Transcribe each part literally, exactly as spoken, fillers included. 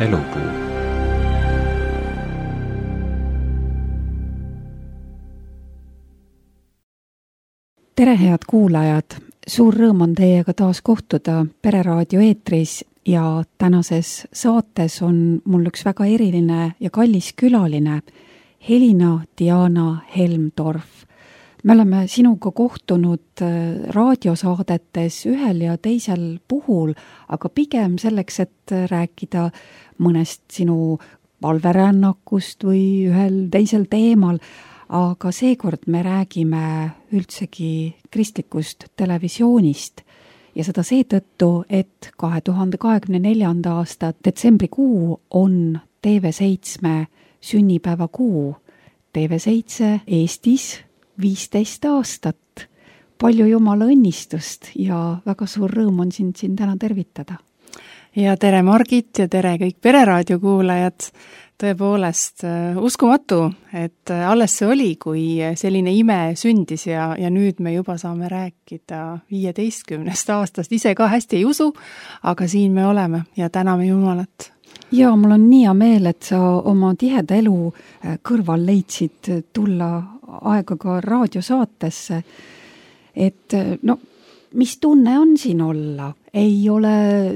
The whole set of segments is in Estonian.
Elupuu. Tere, head kuulajad! Suur rõõm on teiega taas kohtuda Pereraadio eetris ja tänases saates on mul üks väga eriline ja kallis külaline, Helina Diana Helmdorf. Me oleme sinuga kohtunud raadiosaadetes ühel ja teisel puhul, aga pigem selleks, et rääkida mõnest sinu palverännakust või ühel teisel teemal, aga seekord me räägime üldsegi kristlikust televisioonist ja seda seetõttu, et kahe tuhande kahekümne neljanda aasta detsembrikuu on T V seitsme sünnipäevakuu. T V seitse Eestis viisteist aastat. Palju jumala õnnistust ja väga suur rõõm on sind siin täna tervitada. Ja tere Margit ja tere kõik Pereraadio kuulajad. Tõepoolest uskumatu, et alles see oli, kui selline ime sündis ja, ja nüüd me juba saame rääkida viieteistkümnest aastast. Ise ka hästi ei usu, aga siin me oleme ja täname Jumalat. Ja mul on nii hea meel, et sa oma tiheda elu kõrval leidsid tulla aega ka raadiosaatesse. Et no, mis tunne on siin olla? Ei ole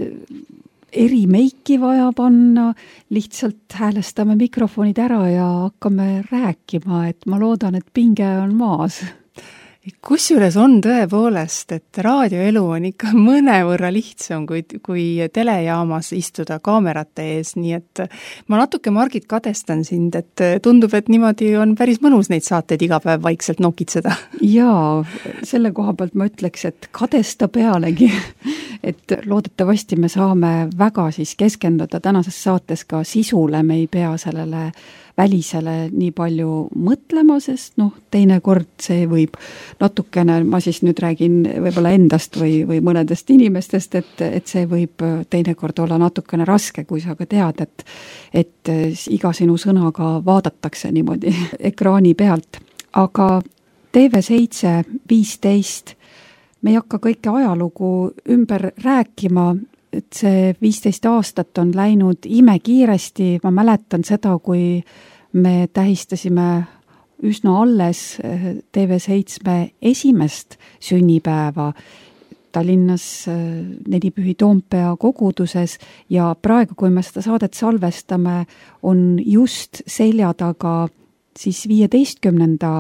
eri meiki vaja panna, lihtsalt häälestame mikrofonid ära ja hakkame rääkima, et ma loodan, et pinge on maas. Kusjuures on tõepoolest, et raadioelu on ikka mõnevõrra lihtsam kui, kui telejaamas istuda kaamerate ees, nii et ma natuke, Margit, kadestan sind, et tundub, et niimoodi on päris mõnus neid saateid iga päev vaikselt nokitseda. Jaa, selle koha pealt ma ütleks, et kadesta pealegi, et loodetavasti me saame väga siis keskenduda tänases saates ka sisule, me ei pea sellele välisele nii palju mõtlema, sest noh, teinekord see võib natukene, ma siis nüüd räägin võib-olla endast või, või mõnedest inimestest, et, et see võib teinekord olla natukene raske, kui sa ka tead, et, et iga sinu sõnaga vaadatakse niimoodi ekraani pealt. Aga T V seitse viisteist, me ei hakka kõike ajalugu ümber rääkima, et see viisteist aastat on läinud imekiiresti, ma mäletan seda, kui me tähistasime üsna alles T V seitsme esimest sünnipäeva Tallinnas Nelipühi Toompea koguduses ja praegu, kui me seda saadet salvestame, on just selja taga siis viieteistkümnenda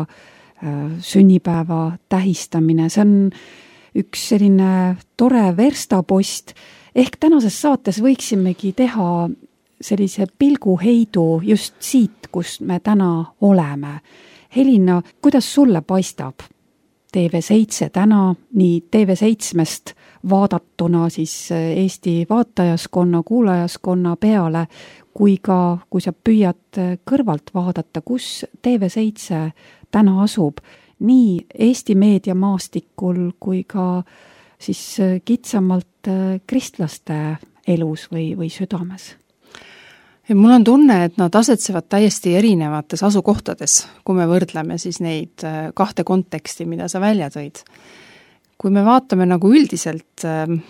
sünnipäeva tähistamine. See on üks selline tore verstapost. Ehk tänases saates võiksimegi teha sellise pilguheidu just siit, kus me täna oleme. Helina, kuidas sulle paistab T V seitse täna, nii T V seitsmest vaadatuna siis Eesti vaatajaskonna, kuulajaskonna peale, kui ka, kui sa püüad kõrvalt vaadata, kus T V seitse täna asub, nii Eesti meediamaastikul kui ka siis kitsamalt kristlaste elus või, või südames? Ja mul on tunne, et nad asetsevad täiesti erinevates asukohtades, kui me võrdleme siis neid kahte konteksti, mida sa välja tõid. Kui me vaatame nagu üldiselt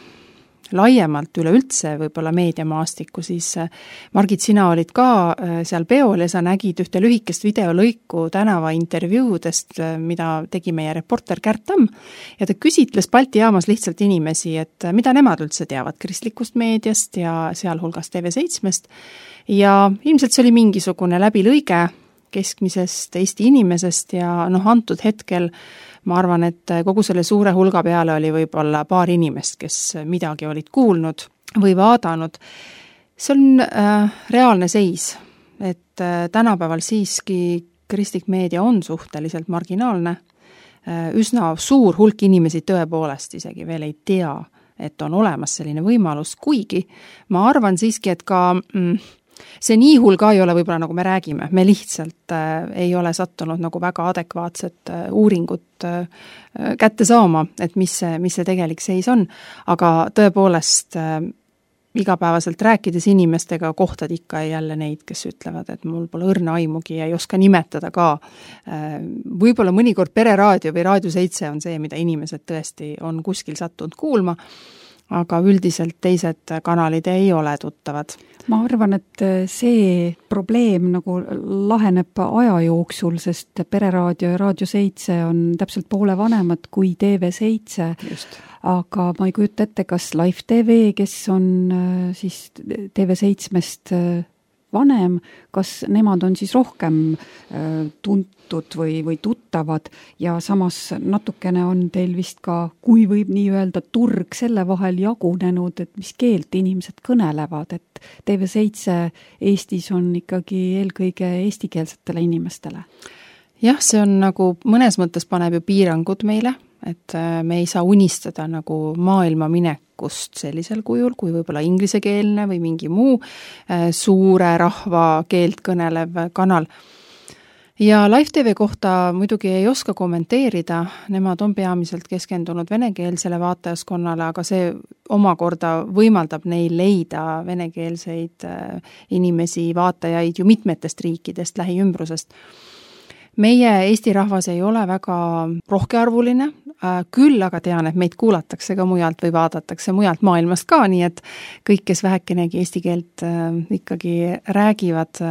laiemalt üleüldse võib-olla meediamaastikku, siis Margit, sina olid ka seal peol ja sa nägid ühte lühikest videolõiku tänava intervjuudest, mida tegi meie reporter Kärt Tamm ja ta küsitles Balti jaamas lihtsalt inimesi, et mida nemad üldse teavad kristlikust meediast ja sealhulgas T V seitsmest ja ilmselt see oli mingisugune läbilõige keskmisest Eesti inimesest ja noh, antud hetkel ma arvan, et kogu selle suure hulga peale oli võib-olla paar inimest, kes midagi olid kuulnud või vaadanud. See on äh, reaalne seis, et äh, tänapäeval siiski kristlik meedia on suhteliselt marginaalne. Äh, üsna suur hulk inimesi tõepoolest isegi veel ei tea, et on olemas selline võimalus, kuigi ma arvan siiski, et ka mm, see nii hull ka ei ole võib-olla nagu me räägime, me lihtsalt äh, ei ole sattunud nagu väga adekvaatset äh, uuringut äh, kätte saama, et mis see, mis see tegelik seis on, aga tõepoolest äh, igapäevaselt rääkides inimestega kohtad ikka jälle neid, kes ütlevad, et mul pole õrna aimugi ja ei oska nimetada ka. Äh, võib-olla mõnikord Pereraadio või Raadio seitse on see, mida inimesed tõesti on kuskil sattunud kuulma. aga üldiselt teised kanalid ei ole tuttavad. Ma arvan, et see probleem nagu laheneb aja jooksul, sest Pereraadio ja Raadio seitse on täpselt poole vanemad kui T V seitse. Just. Aga ma ei kujuta ette, kas Live T V, kes on siis T V seitsmest vanem, kas nemad on siis rohkem tuntud või, või tuttavad ja samas natukene on teil vist ka, kui võib nii öelda, turg selle vahel jagunenud, et mis keelt inimesed kõnelevad, et T V seitse Eestis on ikkagi eelkõige eestikeelsetele inimestele. Jah, see on nagu mõnes mõttes paneb ju piirangud meile, et me ei saa unistada nagu maailma minekust sellisel kujul, kui võib-olla inglisekeelne või mingi muu suure rahva keelt kõnelev kanal. Ja Live T V kohta muidugi ei oska kommenteerida, nemad on peamiselt keskendunud venekeelsele vaatajaskonnale, aga see omakorda võimaldab neil leida venekeelseid inimesi, vaatajaid ju mitmetest riikidest, lähiümbrusest. Meie Eesti rahvas ei ole väga rohkearvuline, küll aga tean, et meid kuulatakse ka mujalt või vaadatakse mujalt maailmast ka, nii et kõik, kes vähekenegi eesti keelt ikkagi räägivad,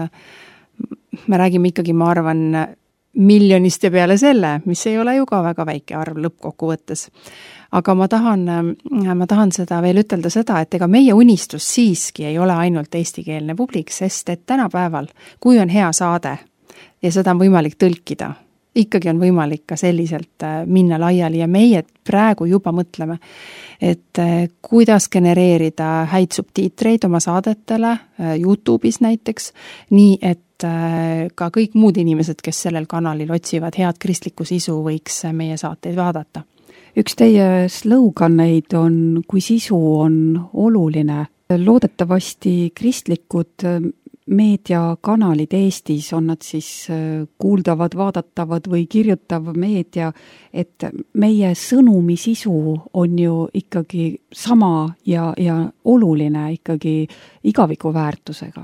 me räägime ikkagi, ma arvan, miljonist ja peale selle, mis ei ole ju ka väga väike arv lõppkokkuvõttes. Aga ma tahan, ma tahan seda veel ütelda seda, et ega meie unistus siiski ei ole ainult eestikeelne publik, sest et tänapäeval, kui on hea saade, ja seda on võimalik tõlkida. Ikkagi on võimalik ka selliselt minna laiali ja meie praegu juba mõtleme, et kuidas genereerida häid subtiitreid oma saadetele YouTube'is näiteks, nii et ka kõik muud inimesed, kes sellel kanalil otsivad head kristlikku sisu, võiks meie saateid vaadata. Üks teie sloganeid on, kui sisu on oluline. Loodetavasti kristlikud meediakanalid Eestis, on nad siis kuuldavad, vaadatavad või kirjutav meedia, et meie sõnumi sisu on ju ikkagi sama ja, ja oluline ikkagi igaviku väärtusega.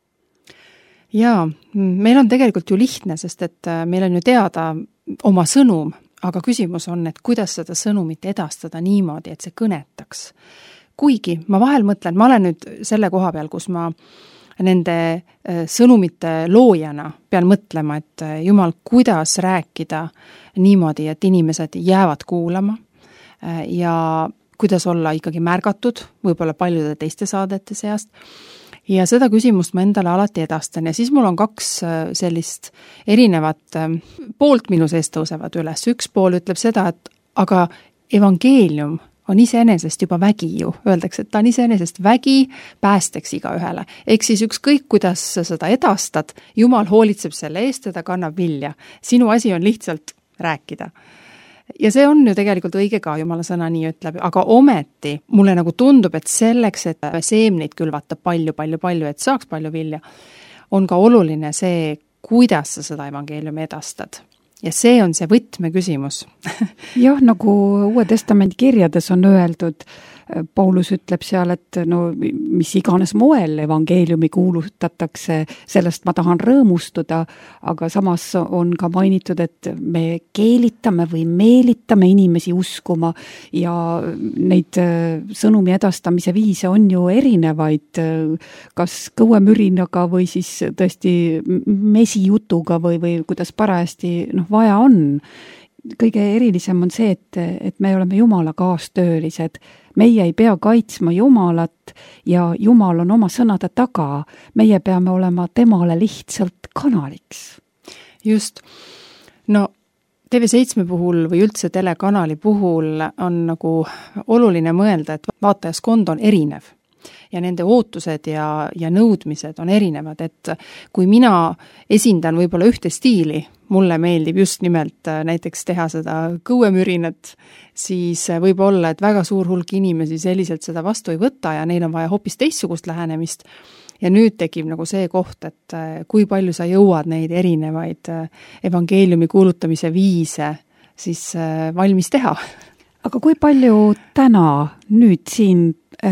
Jaa, meil on tegelikult ju lihtne, sest et meil on ju teada oma sõnum, aga küsimus on, et kuidas seda sõnumit edastada niimoodi, et see kõnetaks. Kuigi ma vahel mõtlen, ma olen nüüd selle koha peal, kus ma nende sõnumite loojana pean mõtlema, et Jumal, kuidas rääkida niimoodi, et inimesed jäävad kuulama ja kuidas olla ikkagi märgatud, võib-olla paljude teiste saadete seast. Ja seda küsimust ma endale alati edastan ja siis mul on kaks sellist erinevat poolt minu seest tõusevad üles. Üks pool ütleb seda, et aga evangeelium on iseenesest juba vägi ju. Öeldakse, et ta on iseenesest vägi päästeks iga ühele. Ehk siis ükskõik, kuidas sa seda edastad, Jumal hoolitseb selle eest ja ta kannab vilja. Sinu asi on lihtsalt rääkida. Ja see on ju tegelikult õige ka, Jumala sõna nii ütleb, aga ometi mulle nagu tundub, et selleks, et seemneid külvata palju, palju, palju, et saaks palju vilja, on ka oluline see, kuidas sa seda evangeeliumi edastad. Ja see on see võtmeküsimus. Jah, nagu Uue Testamendi kirjades on öeldud, Paulus ütleb seal, et no mis iganes moel evangeeliumi kuulutatakse, sellest ma tahan rõõmustuda, aga samas on ka mainitud, et me keelitame või meelitame inimesi uskuma ja neid sõnumi edastamise viise on ju erinevaid, kas kõuemürinaga või siis tõesti mesijutuga või, või kuidas parajasti noh, vaja on. Kõige erilisem on see, et, et me oleme Jumala kaastöölised. Meie ei pea kaitsma Jumalat ja Jumal on oma sõnade taga. Meie peame olema temale lihtsalt kanaliks. Just. No T V seitse puhul või üldse telekanali puhul on nagu oluline mõelda, et vaatajaskond on erinev. Ja nende ootused ja, ja nõudmised on erinevad, et kui mina esindan võib-olla ühte stiili, mulle meeldib just nimelt näiteks teha seda kõuemürinat, siis võib olla, et väga suur hulk inimesi selliselt seda vastu ei võta ja neil on vaja hoopis teistsugust lähenemist. Ja nüüd tekib nagu see koht, et kui palju sa jõuad neid erinevaid evangeeliumi kuulutamise viise siis valmis teha. Aga kui palju täna nüüd siin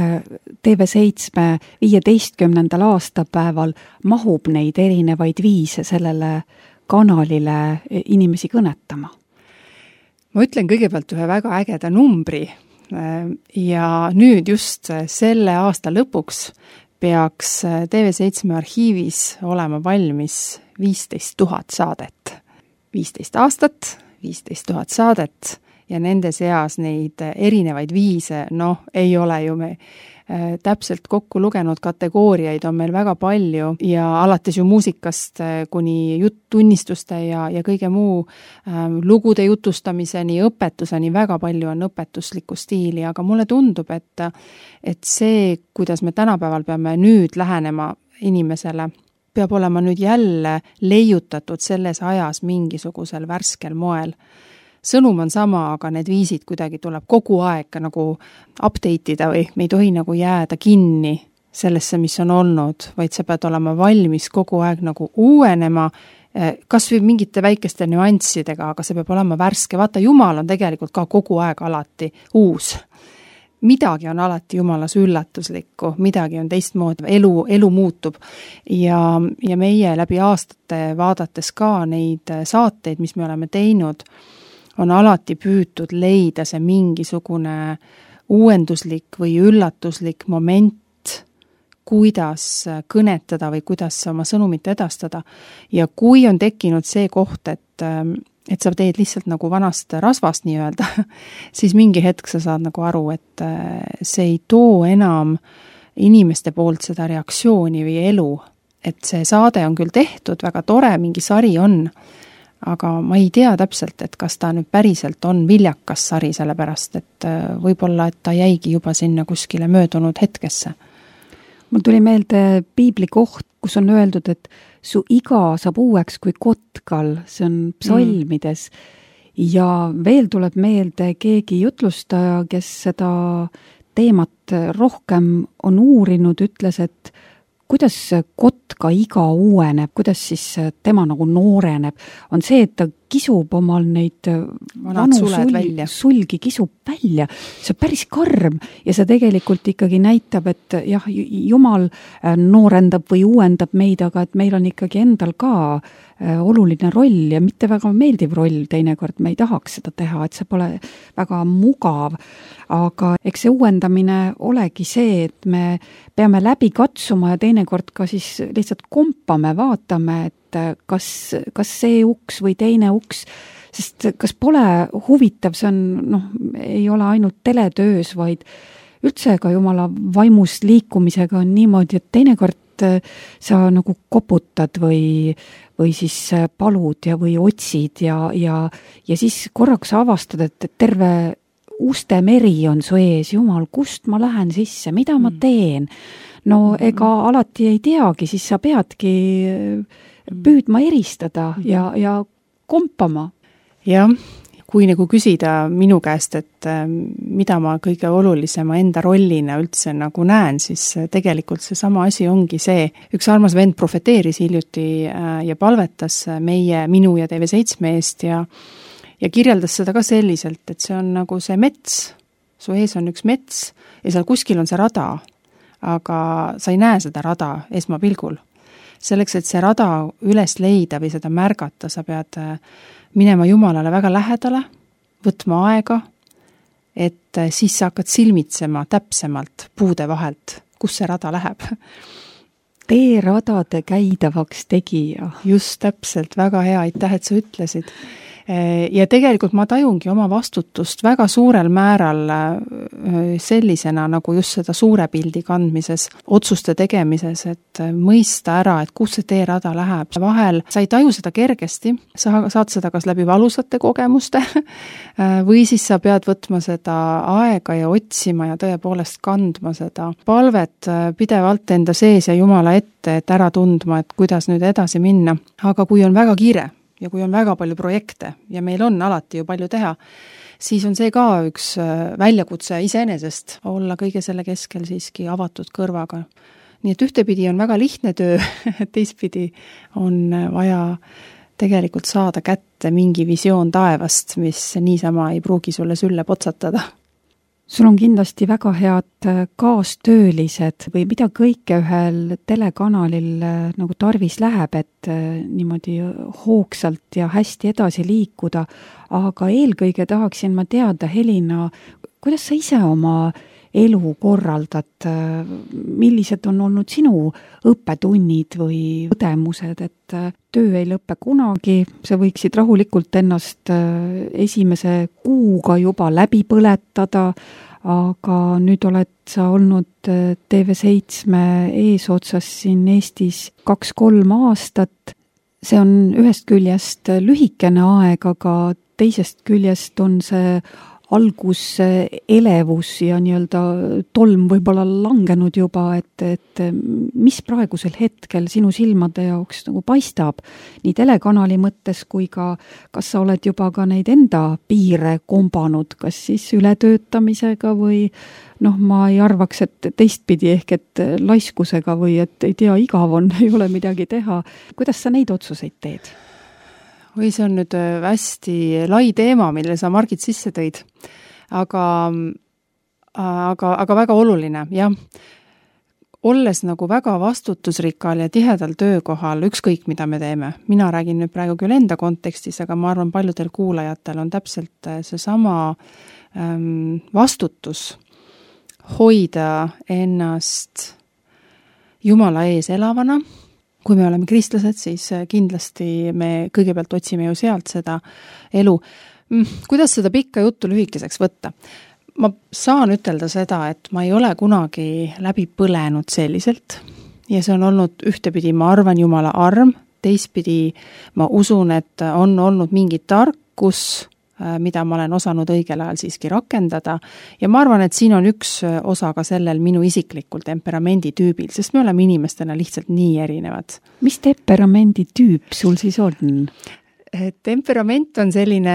T V seitse viieteistkümnendal aastapäeval mahub neid erinevaid viise sellele kanalile inimesi kõnetama? Ma ütlen kõigepealt ühe väga ägeda numbri, Ja nüüd just selle aasta lõpuks peaks T V seitsme arhiivis olema valmis viisteist tuhat saadet. viisteist aastat, viisteist tuhat saadet ja nende seas neid erinevaid viise, noh, ei ole ju me täpselt kokku lugenud, kategooriaid on meil väga palju ja alates ju muusikast kuni jutt-tunnistuste ja, ja kõige muu ähm, lugude jutustamiseni, õpetuseni, väga palju on õpetuslikku stiili, aga mulle tundub, et, et see, kuidas me tänapäeval peame nüüd lähenema inimesele, peab olema nüüd jälle leiutatud selles ajas mingisugusel värskel moel. Sõnum on sama, aga need viisid kuidagi tuleb kogu aeg nagu update ida või me ei tohi nagu jääda kinni sellesse, mis on olnud, vaid sa pead olema valmis kogu aeg nagu uuenema, kas või mingite väikeste nüanssidega, aga see peab olema värske. Vaata, Jumal on tegelikult ka kogu aeg alati uus. Midagi on alati Jumalas üllatuslikku, midagi on teistmoodi, elu, elu muutub ja, ja meie läbi aastate vaadates ka neid saateid, mis me oleme teinud, on alati püütud leida see mingisugune uuenduslik või üllatuslik moment, kuidas kõnetada või kuidas oma sõnumit edastada. Ja kui on tekkinud see koht, et, et sa teed lihtsalt nagu vanast rasvast nii-öelda, siis mingi hetk sa saad nagu aru, et see ei too enam inimeste poolt seda reaktsiooni või elu. Et see saade on küll tehtud, väga tore, mingi sari on, aga ma ei tea täpselt, et kas ta nüüd päriselt on viljakas sari, sellepärast, et võib-olla, et ta jäigi juba sinna kuskile möödunud hetkesse. Mul tuli meelde piibli koht, kus on öeldud, et su iga saab uueks kui kotkal, see on psalmides. Mm. Ja veel tuleb meelde keegi jutlustaja, kes seda teemat rohkem on uurinud, ütles, et kuidas kotka iga uueneb, kuidas siis tema nagu nooreneb, on see, et ta kisub omal neid vanu sulgi, sulgi kisub välja. See on päris karm ja see tegelikult ikkagi näitab, et jah, Jumal noorendab või uuendab meid, aga et meil on ikkagi endal ka oluline roll ja mitte väga meeldiv roll teinekord, me ei tahaks seda teha, et see pole väga mugav, aga eks see uuendamine olegi see, et me peame läbi katsuma ja teinekord ka siis lihtsalt kompame, vaatame, et kas, kas see uks või teine uks, sest kas pole huvitav, see on, noh, ei ole ainult teletöös, vaid üldse ka Jumala vaimus liikumisega on niimoodi, et teinekord sa nagu koputad või, või siis palud ja või otsid ja, ja, ja siis korraks avastad, et terve uste meri on su ees, Jumal, kust ma lähen sisse, mida ma teen? No ega alati ei teagi, siis sa peadki püüdma eristada ja, ja kompama. Jah, kui nagu küsida minu käest, et mida ma kõige olulisema enda rollina üldse nagu näen, siis tegelikult see sama asi ongi see. Üks armas vend profeteeris hiljuti ja palvetas meie, minu ja T V seitsme eest ja, ja kirjeldas seda ka selliselt, et see on nagu see mets, su ees on üks mets ja seal kuskil on see rada, aga sa ei näe seda rada esmapilgul. Selleks, et see rada üles leida või seda märgata, sa pead minema Jumalale väga lähedale, võtma aega, et siis sa hakkad silmitsema täpsemalt puude vahelt, kus see rada läheb. Tee radade käidavaks tegija. Just täpselt, väga hea, aitäh, et sa ütlesid. Ja tegelikult ma tajungi oma vastutust väga suurel määral sellisena nagu just seda suure pildi kandmises, otsuste tegemises, et mõista ära, et kus see teerada läheb. Vahel sa ei taju seda kergesti, sa saad seda kas läbi valusate kogemuste või siis sa pead võtma seda aega ja otsima ja tõepoolest kandma seda palvet pidevalt enda sees ja Jumala ette, et ära tundma, et kuidas nüüd edasi minna. Aga kui on väga kiire, ja kui on väga palju projekte ja meil on alati ju palju teha, siis on see ka üks väljakutse iseenesest olla kõige selle keskel siiski avatud kõrvaga. Nii et ühtepidi on väga lihtne töö, teistpidi on vaja tegelikult saada kätte mingi visioon taevast, mis niisama ei pruugi sulle sülle potsatada. Sul on kindlasti väga head kaastöölised või mida kõike ühel telekanalil nagu tarvis läheb, et niimoodi hoogsalt ja hästi edasi liikuda, aga eelkõige tahaksin ma teada, Helina, kuidas sa ise oma elu korraldad, millised on olnud sinu õppetunnid või õdemused, et töö ei lõpe kunagi, sa võiksid rahulikult ennast esimese kuuga juba läbi põletada, aga nüüd oled sa olnud T V seitsme eesotsas siin Eestis kaks-kolm aastat. See on ühest küljest lühikene aeg, aga teisest küljest on see algus elevus ja nii-öelda tolm võib-olla langenud juba, et, et mis praegusel hetkel sinu silmade jaoks nagu paistab nii telekanali mõttes kui ka, kas sa oled juba ka neid enda piire kombanud, kas siis ületöötamisega või noh, ma ei arvaks, et teistpidi ehk et laiskusega või et ei tea, igav on, ei ole midagi teha. Kuidas sa neid otsuseid teed? Või see on nüüd hästi lai teema, mille sa, Margit, sisse tõid. Aga, aga, aga väga oluline, jah. Olles nagu väga vastutusrikkal ja tihedal töökohal, ükskõik mida me teeme. Mina räägin nüüd praegu küll enda kontekstis, aga ma arvan, paljudel kuulajatel on täpselt see sama ähm, vastutus hoida ennast Jumala ees elavana. Kui me oleme kristlased, siis kindlasti me kõigepealt otsime ju sealt seda elu. Kuidas seda pikka juttu lühikeseks võtta? Ma saan ütelda seda, et ma ei ole kunagi läbi põlenud selliselt ja see on olnud ühtepidi, ma arvan, Jumala arm, teistpidi ma usun, et on olnud mingi tarkus, mida ma olen osanud õigel ajal siiski rakendada ja ma arvan, et siin on üks osa ka sellel minu isiklikul temperamendi tüübil, sest me oleme inimestena lihtsalt nii erinevad. Mis temperamendi tüüp sul siis on? Temperament on selline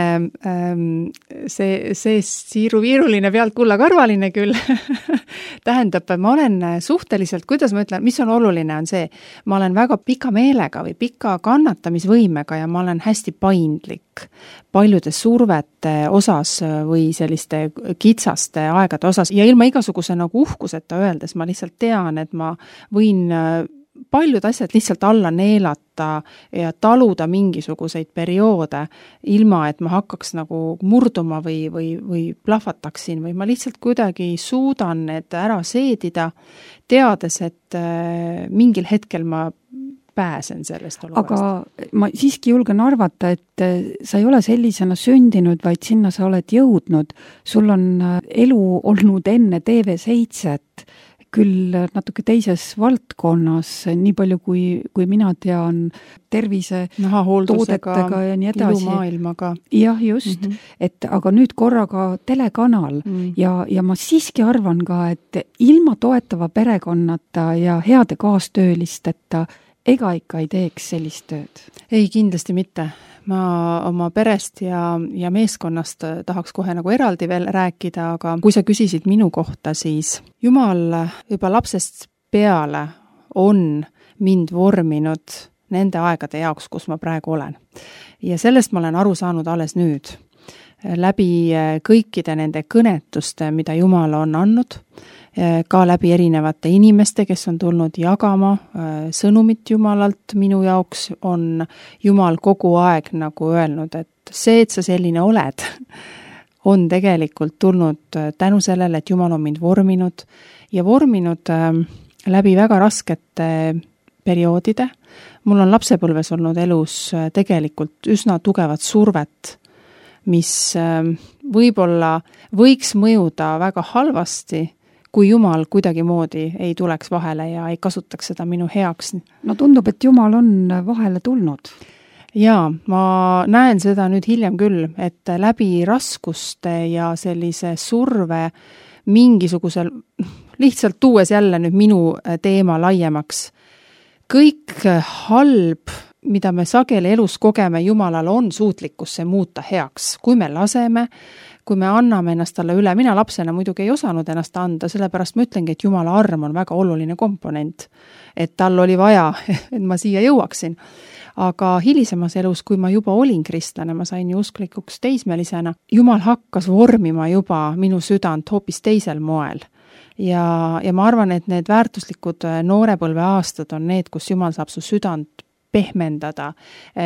see, see siiru-viiruline pealt kullakarvaline küll. Tähendab, ma olen suhteliselt, kuidas ma ütlen, mis on oluline, on see, ma olen väga pika meelega või pika kannatamisvõimega ja ma olen hästi paindlik paljude survete osas või selliste kitsaste aegade osas ja ilma igasuguse nagu uhkuseta öeldes ma lihtsalt tean, et ma võin paljud asjad lihtsalt alla neelata ja taluda mingisuguseid perioode, ilma et ma hakkaks nagu murduma või, või, või plahvataksin või ma lihtsalt kuidagi suudan need ära seedida, teades, et mingil hetkel ma pääsen sellest olukorrast. Aga ma siiski julgen arvata, et sa ei ole sellisena sündinud, vaid sinna sa oled jõudnud. Sul on elu olnud enne T V seitset, küll natuke teises valdkonnas, nii palju kui, kui mina tean tervise toodetega ja nii edasi. Ilumaailmaga. Jah, just. Mm-hmm. Et, aga nüüd korraga telekanal mm. ja, ja ma siiski arvan ka, et ilma toetava perekonnata ja heade kaastöölisteta ega ikka ei teeks sellist tööd? Ei, kindlasti mitte. Ma oma perest ja, ja meeskonnast tahaks kohe nagu eraldi veel rääkida, aga kui sa küsisid minu kohta, siis Jumal juba lapsest peale on mind vorminud nende aegade jaoks, kus ma praegu olen. Ja sellest ma olen aru saanud alles nüüd. Läbi kõikide nende kõnetuste, mida Jumal on andnud, ka läbi erinevate inimeste, kes on tulnud jagama sõnumit Jumalalt minu jaoks, on Jumal kogu aeg nagu öelnud, et see, et sa selline oled, on tegelikult tulnud tänu sellele, et Jumal on mind vorminud ja vorminud läbi väga raskete perioodide. Mul on lapsepõlves olnud elus tegelikult üsna tugevat survet, mis võib-olla võiks mõjuda väga halvasti, kui Jumal kuidagi moodi ei tuleks vahele ja ei kasutaks seda minu heaks. No tundub, et Jumal on vahele tulnud. Jaa, ma näen seda nüüd hiljem küll, et läbi raskuste ja sellise surve mingisugusel, lihtsalt tuues jälle nüüd minu teema laiemaks, kõik halb, mida me sageli elus kogeme, Jumalal on suutlikkusse muuta heaks, kui me laseme, kui me anname ennast talle üle. Mina lapsena muidugi ei osanud ennast anda, sellepärast ma ütlengi, et Jumala arm on väga oluline komponent, et tal oli vaja, et ma siia jõuaksin. Aga hilisemas elus, kui ma juba olin kristlane, ma sain ju usklikuks teismelisena, Jumal hakkas vormima juba minu südant hoopis teisel moel. Ja, ja ma arvan, et need väärtuslikud noorepõlve aastad on need, kus Jumal saab su südant pehmendada,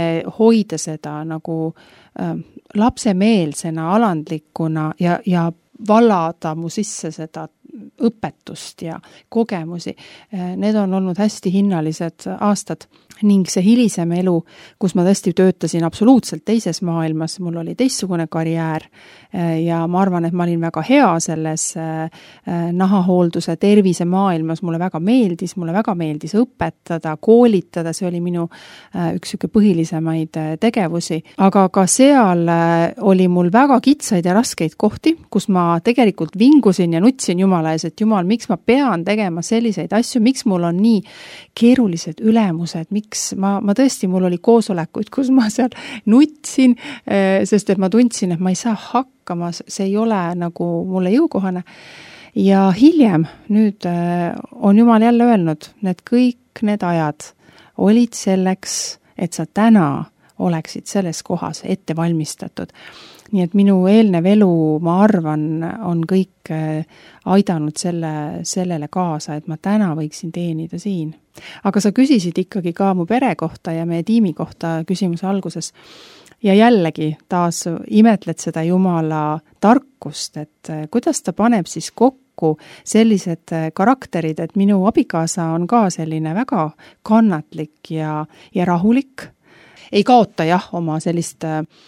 hoida seda nagu lapsemeelsena, alandlikuna ja, ja valada mu sisse seda õpetust ja kogemusi. Need on olnud hästi hinnalised aastad ning see hilisem elu, kus ma tõesti töötasin absoluutselt teises maailmas, mul oli teistsugune karjäär ja ma arvan, et ma olin väga hea selles nahahoolduse tervise maailmas, mulle väga meeldis, mulle väga meeldis õpetada, koolitada, see oli minu üks üks põhilisemaid tegevusi, aga ka seal oli mul väga kitsaid ja raskeid kohti, kus ma tegelikult vingusin ja nutsin Jumala ees, et Jumal, miks ma pean tegema selliseid asju, miks mul on nii keerulised ülemused, miks ma, ma tõesti, mul oli koosolekuid, kus ma seal nutsin, sest et ma tundsin, et ma ei saa hakkama, see ei ole nagu mulle jõukohane. Ja hiljem nüüd on Jumal jälle öelnud, need kõik need ajad olid selleks, et sa täna oleksid selles kohas ette valmistatud. Nii et minu eelnev elu, ma arvan, on kõik aidanud selle, sellele kaasa, et ma täna võiksin teenida siin. Aga sa küsisid ikkagi ka mu pere kohta ja meie tiimi kohta küsimuse alguses. Ja jällegi taas imetled seda Jumala tarkust, et kuidas ta paneb siis kokku sellised karakterid, et minu abikaasa on ka selline väga kannatlik ja, ja rahulik. Ei kaota jah oma sellist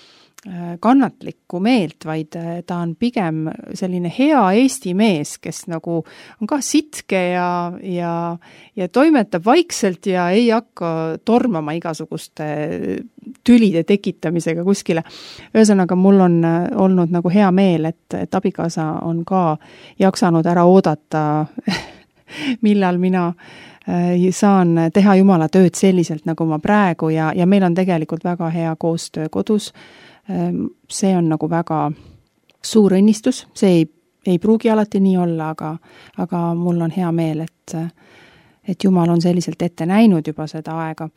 kannatlikku meelt, vaid ta on pigem selline hea Eesti mees, kes nagu on ka sitke ja, ja, ja toimetab vaikselt ja ei hakka tormama igasuguste tülide tekitamisega kuskile. Ühesõnaga, mul on olnud nagu hea meel, et, et abikaasa on ka jaksanud ära oodata, millal mina saan teha Jumala tööd selliselt, nagu ma praegu ja, ja meil on tegelikult väga hea koostöö kodus. See on nagu väga suur õnnistus, see ei, ei pruugi alati nii olla, aga, aga mul on hea meel, et, et Jumal on selliselt ette näinud juba seda aega.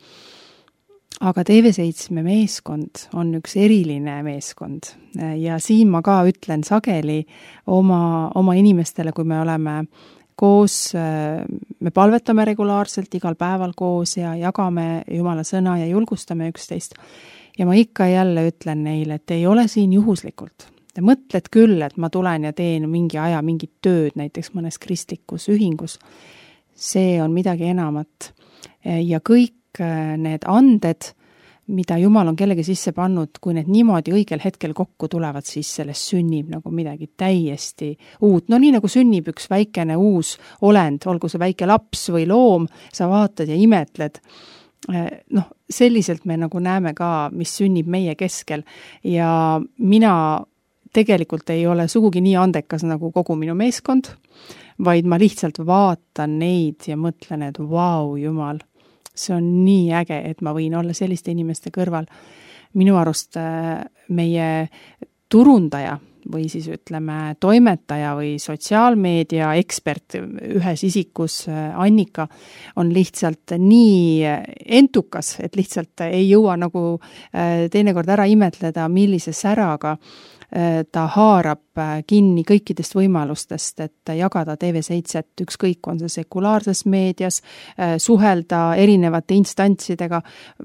Aga T V seitsme meeskond on üks eriline meeskond ja siin ma ka ütlen sageli oma, oma inimestele, kui me oleme koos, me palvetame regulaarselt igal päeval koos ja jagame Jumala sõna ja julgustame üksteist. Ja ma ikka jälle ütlen neile, et ei ole siin juhuslikult. Te mõtled küll, et ma tulen ja teen mingi aja mingit tööd, näiteks mõnes kristlikus ühingus. See on midagi enamat. Ja kõik need anded, mida Jumal on kellegi sisse pannud, kui need niimoodi õigel hetkel kokku tulevad, siis sellest sünnib nagu midagi täiesti uut. No nii nagu sünnib üks väikene uus olend, olgu see väike laps või loom, sa vaatad ja imetled. Noh, selliselt me nagu näeme ka, mis sünnib meie keskel ja mina tegelikult ei ole sugugi nii andekas nagu kogu minu meeskond, vaid ma lihtsalt vaatan neid ja mõtlen, et vau, Jumal, see on nii äge, et ma võin olla selliste inimeste kõrval. Minu arust meie turundaja või siis ütleme toimetaja või sotsiaalmeedia ekspert ühes isikus Annika on lihtsalt nii entukas, et lihtsalt ei jõua nagu teinekord ära imetleda, millise säraga ta haarab kinni kõikidest võimalustest, et jagada T V seitse, ükskõik on see sekulaarses meedias, suhelda erinevate instantsidega,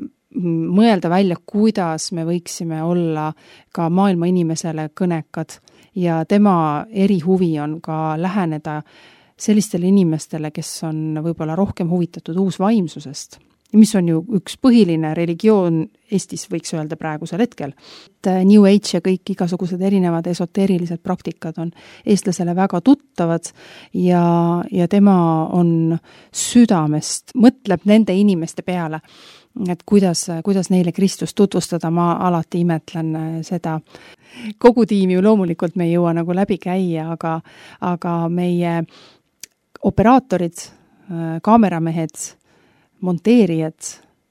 mõelda välja, kuidas me võiksime olla ka maailma inimesele kõnekad ja tema erihuvi on ka läheneda sellistele inimestele, kes on võib-olla rohkem huvitatud uusvaimsusest, mis on ju üks põhiline religioon Eestis, võiks öelda praegusel hetkel. New Age ja kõik igasugused erinevad esoteerilised praktikad on eestlasele väga tuttavad ja, ja tema on südamest, mõtleb nende inimeste peale, et kuidas, kuidas neile Kristust tutvustada, ma alati imetlen seda. Kogu tiimi ju loomulikult me ei jõua nagu läbi käia, aga, aga meie operaatorid, kaameramehed, monteerijad,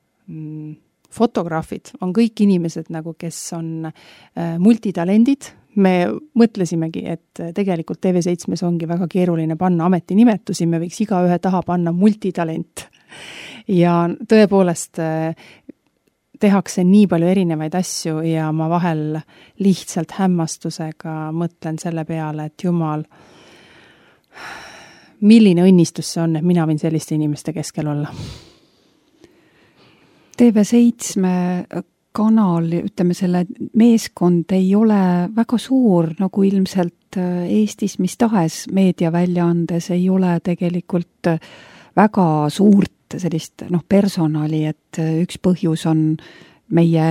fotograafid on kõik inimesed, nagu, kes on multitalendid. Me mõtlesimegi, et tegelikult T V seitsmes ongi väga keeruline panna ametinimetusi, me võiks iga ühe taha panna multitalent. Ja tõepoolest tehakse nii palju erinevaid asju ja ma vahel lihtsalt hämmastusega mõtlen selle peale, et Jumal, milline õnnistus see on, et mina võin selliste inimeste keskel olla. T V seitsme telekanal, ütleme selle meeskond ei ole väga suur, nagu ilmselt Eestis mis tahes meediaväljaandes ei ole tegelikult väga suurt sellist noh, personali, et üks põhjus on meie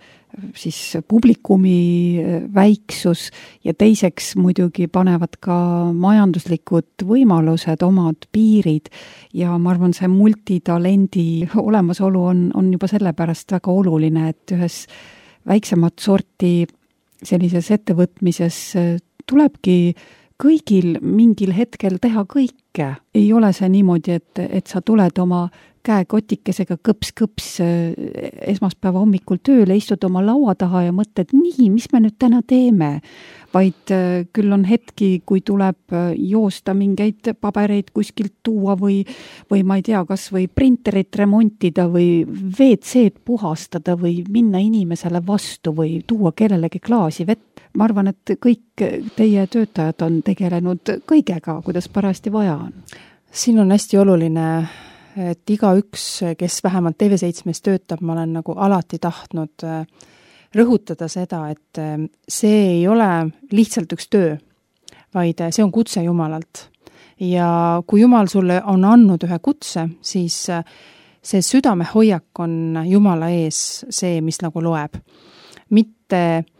siis publikumi väiksus ja teiseks muidugi panevad ka majanduslikud võimalused, omad piirid ja ma arvan, see multitalendi olemasolu on, on juba sellepärast väga oluline, et ühes väiksemat sorti sellises ettevõtmises tulebki kõigil mingil hetkel teha kõike. Ei ole see niimoodi, et, et sa tuled oma käekotikesega kõps-kõps esmaspäeva hommikul tööle, istud oma laua taha ja mõtled, nii, mis me nüüd täna teeme? Vaid küll on hetki, kui tuleb joosta mingeid pabereid kuskilt tuua või, või ma ei tea, kas või printerit remontida või V C-d puhastada või minna inimesele vastu või tuua kellelegi klaasi vett. Ma arvan, et kõik teie töötajad on tegelenud kõigega, kuidas parajasti vaja on. Siin on hästi oluline, et igaüks, kes vähemalt T V seitsmes töötab, ma olen nagu alati tahtnud rõhutada seda, et see ei ole lihtsalt üks töö, vaid see on kutse Jumalalt. Ja kui Jumal sulle on andnud ühe kutse, siis see südamehoiak on Jumala ees see, mis nagu loeb. Mitte,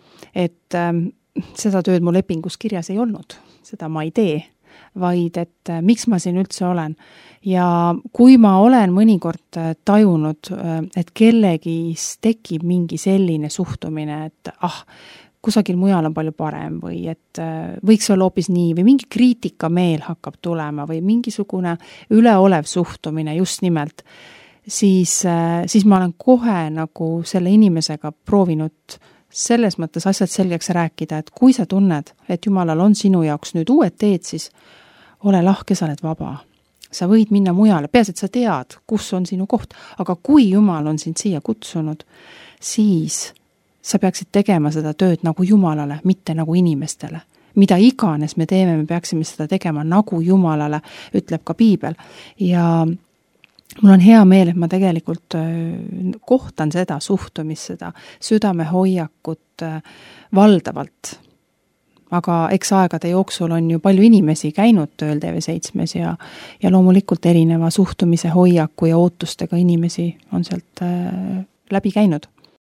et seda tööd mu lepingus kirjas ei olnud, seda ma ei tee, vaid et miks ma siin üldse olen. Ja kui ma olen mõnikord tajunud, et kellegis tekib mingi selline suhtumine, et ah, kusagil mujal on palju parem või et võiks olla hoopis nii või mingi kriitikameel hakkab tulema või mingisugune üleolev suhtumine just nimelt, siis, siis ma olen kohe nagu selle inimesega proovinud selles mõttes asjad selgeks rääkida, et kui sa tunned, et Jumalal on sinu jaoks nüüd uued teed, siis ole lahke, sa oled vaba. Sa võid minna mujale, peas, et sa tead, kus on sinu koht, aga kui Jumal on sind siia kutsunud, siis sa peaksid tegema seda tööd nagu Jumalale, mitte nagu inimestele. Mida iganes me teeme, me peaksime seda tegema nagu Jumalale, ütleb ka Piibel. Ja mul on hea meel, et ma tegelikult kohtan seda suhtumist, seda südamehoiakut valdavalt. Aga eks aegade jooksul on ju palju inimesi käinud tööl T V seitsmes ja, ja loomulikult erineva suhtumise hoiaku ja ootustega inimesi on sealt äh, läbi käinud.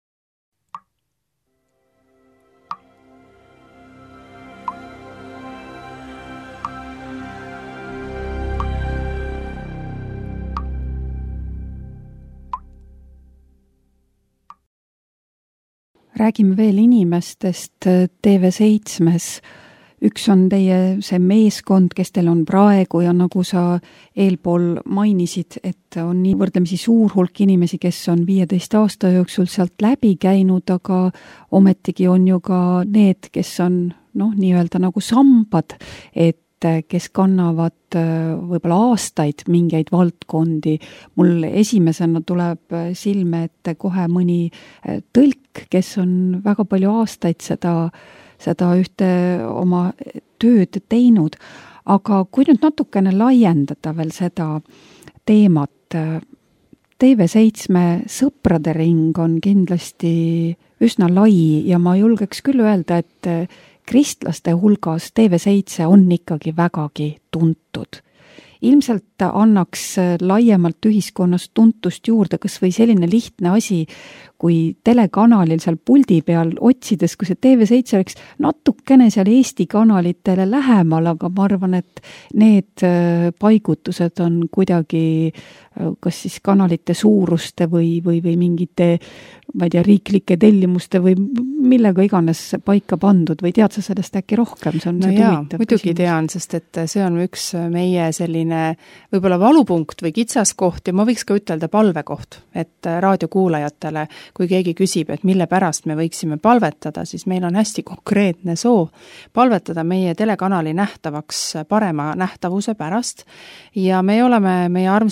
Räägime veel inimestest T V seitsmes. Üks on teie see meeskond, kes teil on praegu ja nagu sa eelpool mainisid, et on nii võrdlemisi suur hulk inimesi, kes on viieteist aasta jooksul sealt läbi käinud, aga ometigi on ju ka need, kes on noh, nii-öelda nagu sambad, et kes kannavad võib-olla aastaid mingeid valdkondi. Mul esimesena tuleb silme, et kohe mõni tõlk, kes on väga palju aastaid seda, seda ühte oma tööd teinud. Aga kui nüüd natukene laiendada veel seda teemat, T V seitsme sõprade ring on kindlasti üsna lai ja ma julgeks küll öelda, et kristlaste hulgas T V seitse on ikkagi vägagi tuntud. Ilmselt annaks laiemalt ühiskonnas tuntust juurde, kas või selline lihtne asi, kui telekanalil seal puldi peal otsides, kui see T V seitse oleks natukene seal Eesti kanalitele lähemal, aga ma arvan, et need paigutused on kuidagi kas siis kanalite suuruste või, või, või mingite, ma ei tea, riiklike tellimuste või millega iganes paika pandud või tead sa sellest äkki rohkem? See on no see jaa, huvitav muidugi küsimus. Tean, sest et see on üks meie selline võib-olla valupunkt või kitsaskoht ja ma võiks ka ütelda palvekoht, et raadiokuulajatele, kui keegi küsib, et mille pärast me võiksime palvetada, siis meil on hästi konkreetne soov palvetada meie telekanali nähtavaks parema nähtavuse pärast ja me oleme meie armsate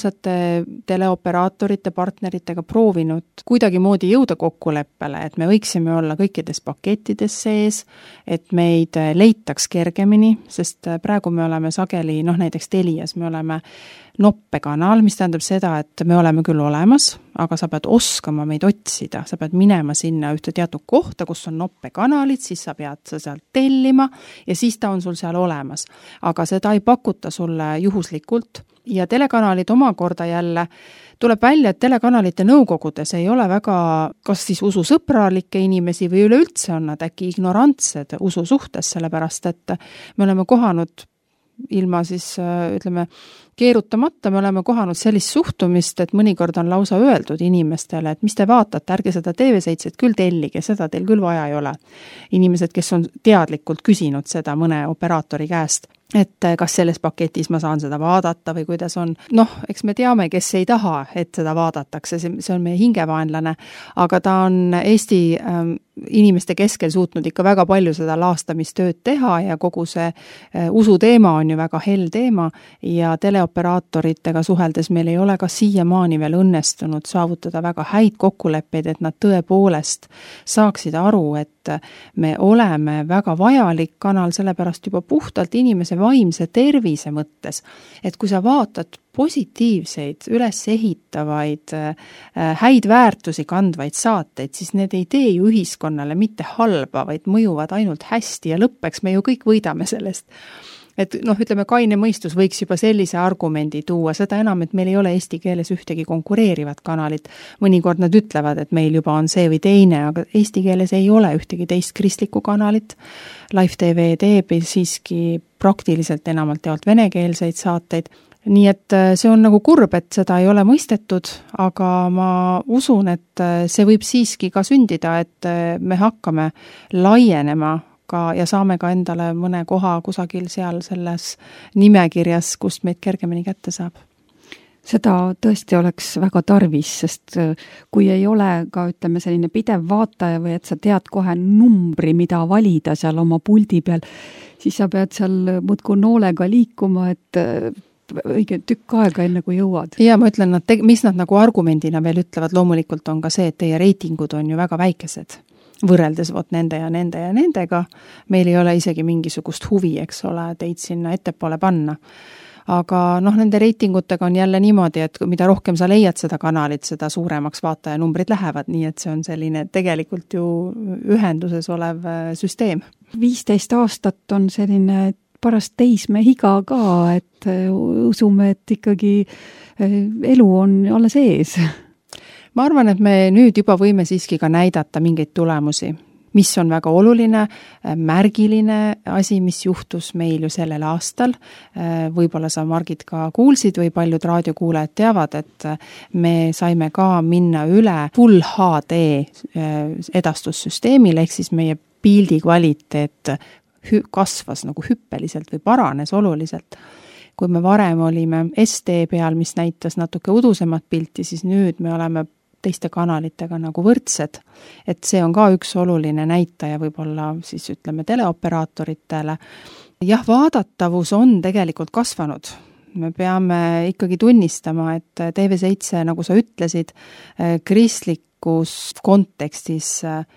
teleoperaatorite partneritega proovinud kuidagimoodi jõuda kokkuleppele, et me võiksime olla kõikides pakettides sees, et meid leitaks kergemini, sest praegu me oleme sageli, noh näiteks Telias me oleme noppekanal, mis tähendab seda, et me oleme küll olemas, aga sa pead oskama meid otsida, sa pead minema sinna ühte teatud kohta, kus on noppekanalid, siis sa pead sa sealt tellima ja siis ta on sul seal olemas. Aga seda ei pakuta sulle juhuslikult ja telekanalid omakorda jälle tuleb välja, et telekanalite nõukogudes ei ole väga, kas siis ususõbralikke inimesi või üleüldse on nad äkki ignorantsed usu suhtes, sellepärast et me oleme kohanud ilma siis, ütleme, keerutamata me oleme kohanud sellist suhtumist, et mõnikord on lausa öeldud inimestele, et mis te vaatate, ärge seda T V seitse küll tellige, seda teil küll vaja ei ole. Inimesed, kes on teadlikult küsinud seda mõne operaatori käest, et kas selles paketis ma saan seda vaadata või kuidas on. Noh, eks me teame, kes ei taha, et seda vaadatakse, see on meie hingevaenlane, aga ta on Eesti ähm, inimeste keskel suutnud ikka väga palju seda laastamistööd teha ja kogu see äh, usuteema on ju väga hell teema ja teleoperaatoritega suheldes meil ei ole ka siiamaani veel õnnestunud saavutada väga häid kokkuleppeid, et nad tõepoolest saaksid aru, et me oleme väga vajalik kanal, sellepärast juba puhtalt inimese vaimse tervise mõttes, et kui sa vaatad positiivseid, üles ehitavaid, häid väärtusi kandvaid saateid, siis need ei tee ju ühiskonnale mitte halba, vaid mõjuvad ainult hästi ja lõppeks me ju kõik võidame sellest. Et noh, ütleme, kaine mõistus võiks juba sellise argumendi tuua, seda enam, et meil ei ole eesti keeles ühtegi konkureerivat kanalit. Mõnikord nad ütlevad, et meil juba on see või teine, aga eesti keeles ei ole ühtegi teist kristlikku kanalit. Live T V teeb siiski praktiliselt enamalt jaolt venekeelseid saateid. Nii et see on nagu kurb, et seda ei ole mõistetud, aga ma usun, et see võib siiski ka sündida, et me hakkame laienema ka ja saame ka endale mõne koha kusagil seal selles nimekirjas, kust meid kergemini kätte saab. Seda tõesti oleks väga tarvis, sest kui ei ole ka, ütleme, selline pidev vaataja või et sa tead kohe numbri, mida valida seal oma puldi peal, siis sa pead seal muudkui noolega liikuma, et õige tükk aega enne kui jõuad. Ja ma ütlen, nad, mis nad nagu argumendina veel ütlevad, loomulikult on ka see, et teie reitingud on ju väga väikesed. Võrreldes vot nende ja nende ja nendega, meil ei ole isegi mingisugust huvi, eks ole, teid sinna ettepoole panna. Aga noh, nende reitingutega on jälle niimoodi, et mida rohkem sa leiad seda kanalit, seda suuremaks vaatajanumbrid lähevad, nii et see on selline tegelikult ju ühenduses olev süsteem. viisteist aastat on selline paras teismehiga ka, et usume, et ikkagi elu on alles ees. Ma arvan, et me nüüd juba võime siiski ka näidata mingeid tulemusi, mis on väga oluline, märgiline asi, mis juhtus meil ju sellel aastal. Võib-olla sa, Margit, ka kuulsid või paljud raadiokuulajad teavad, et me saime ka minna üle Full H D edastussüsteemile, ehk siis meie pildi kvaliteet kasvas nagu hüppeliselt või paranes oluliselt. Kui me varem olime S D peal, mis näitas natuke udusemat pilti, siis nüüd me oleme teiste kanalitega nagu võrdsed. Et see on ka üks oluline näitaja võib-olla siis ütleme teleoperaatoritele. Jah, vaadatavus on tegelikult kasvanud. Me peame ikkagi tunnistama, et T V seitse, nagu sa ütlesid, kristlikus kontekstis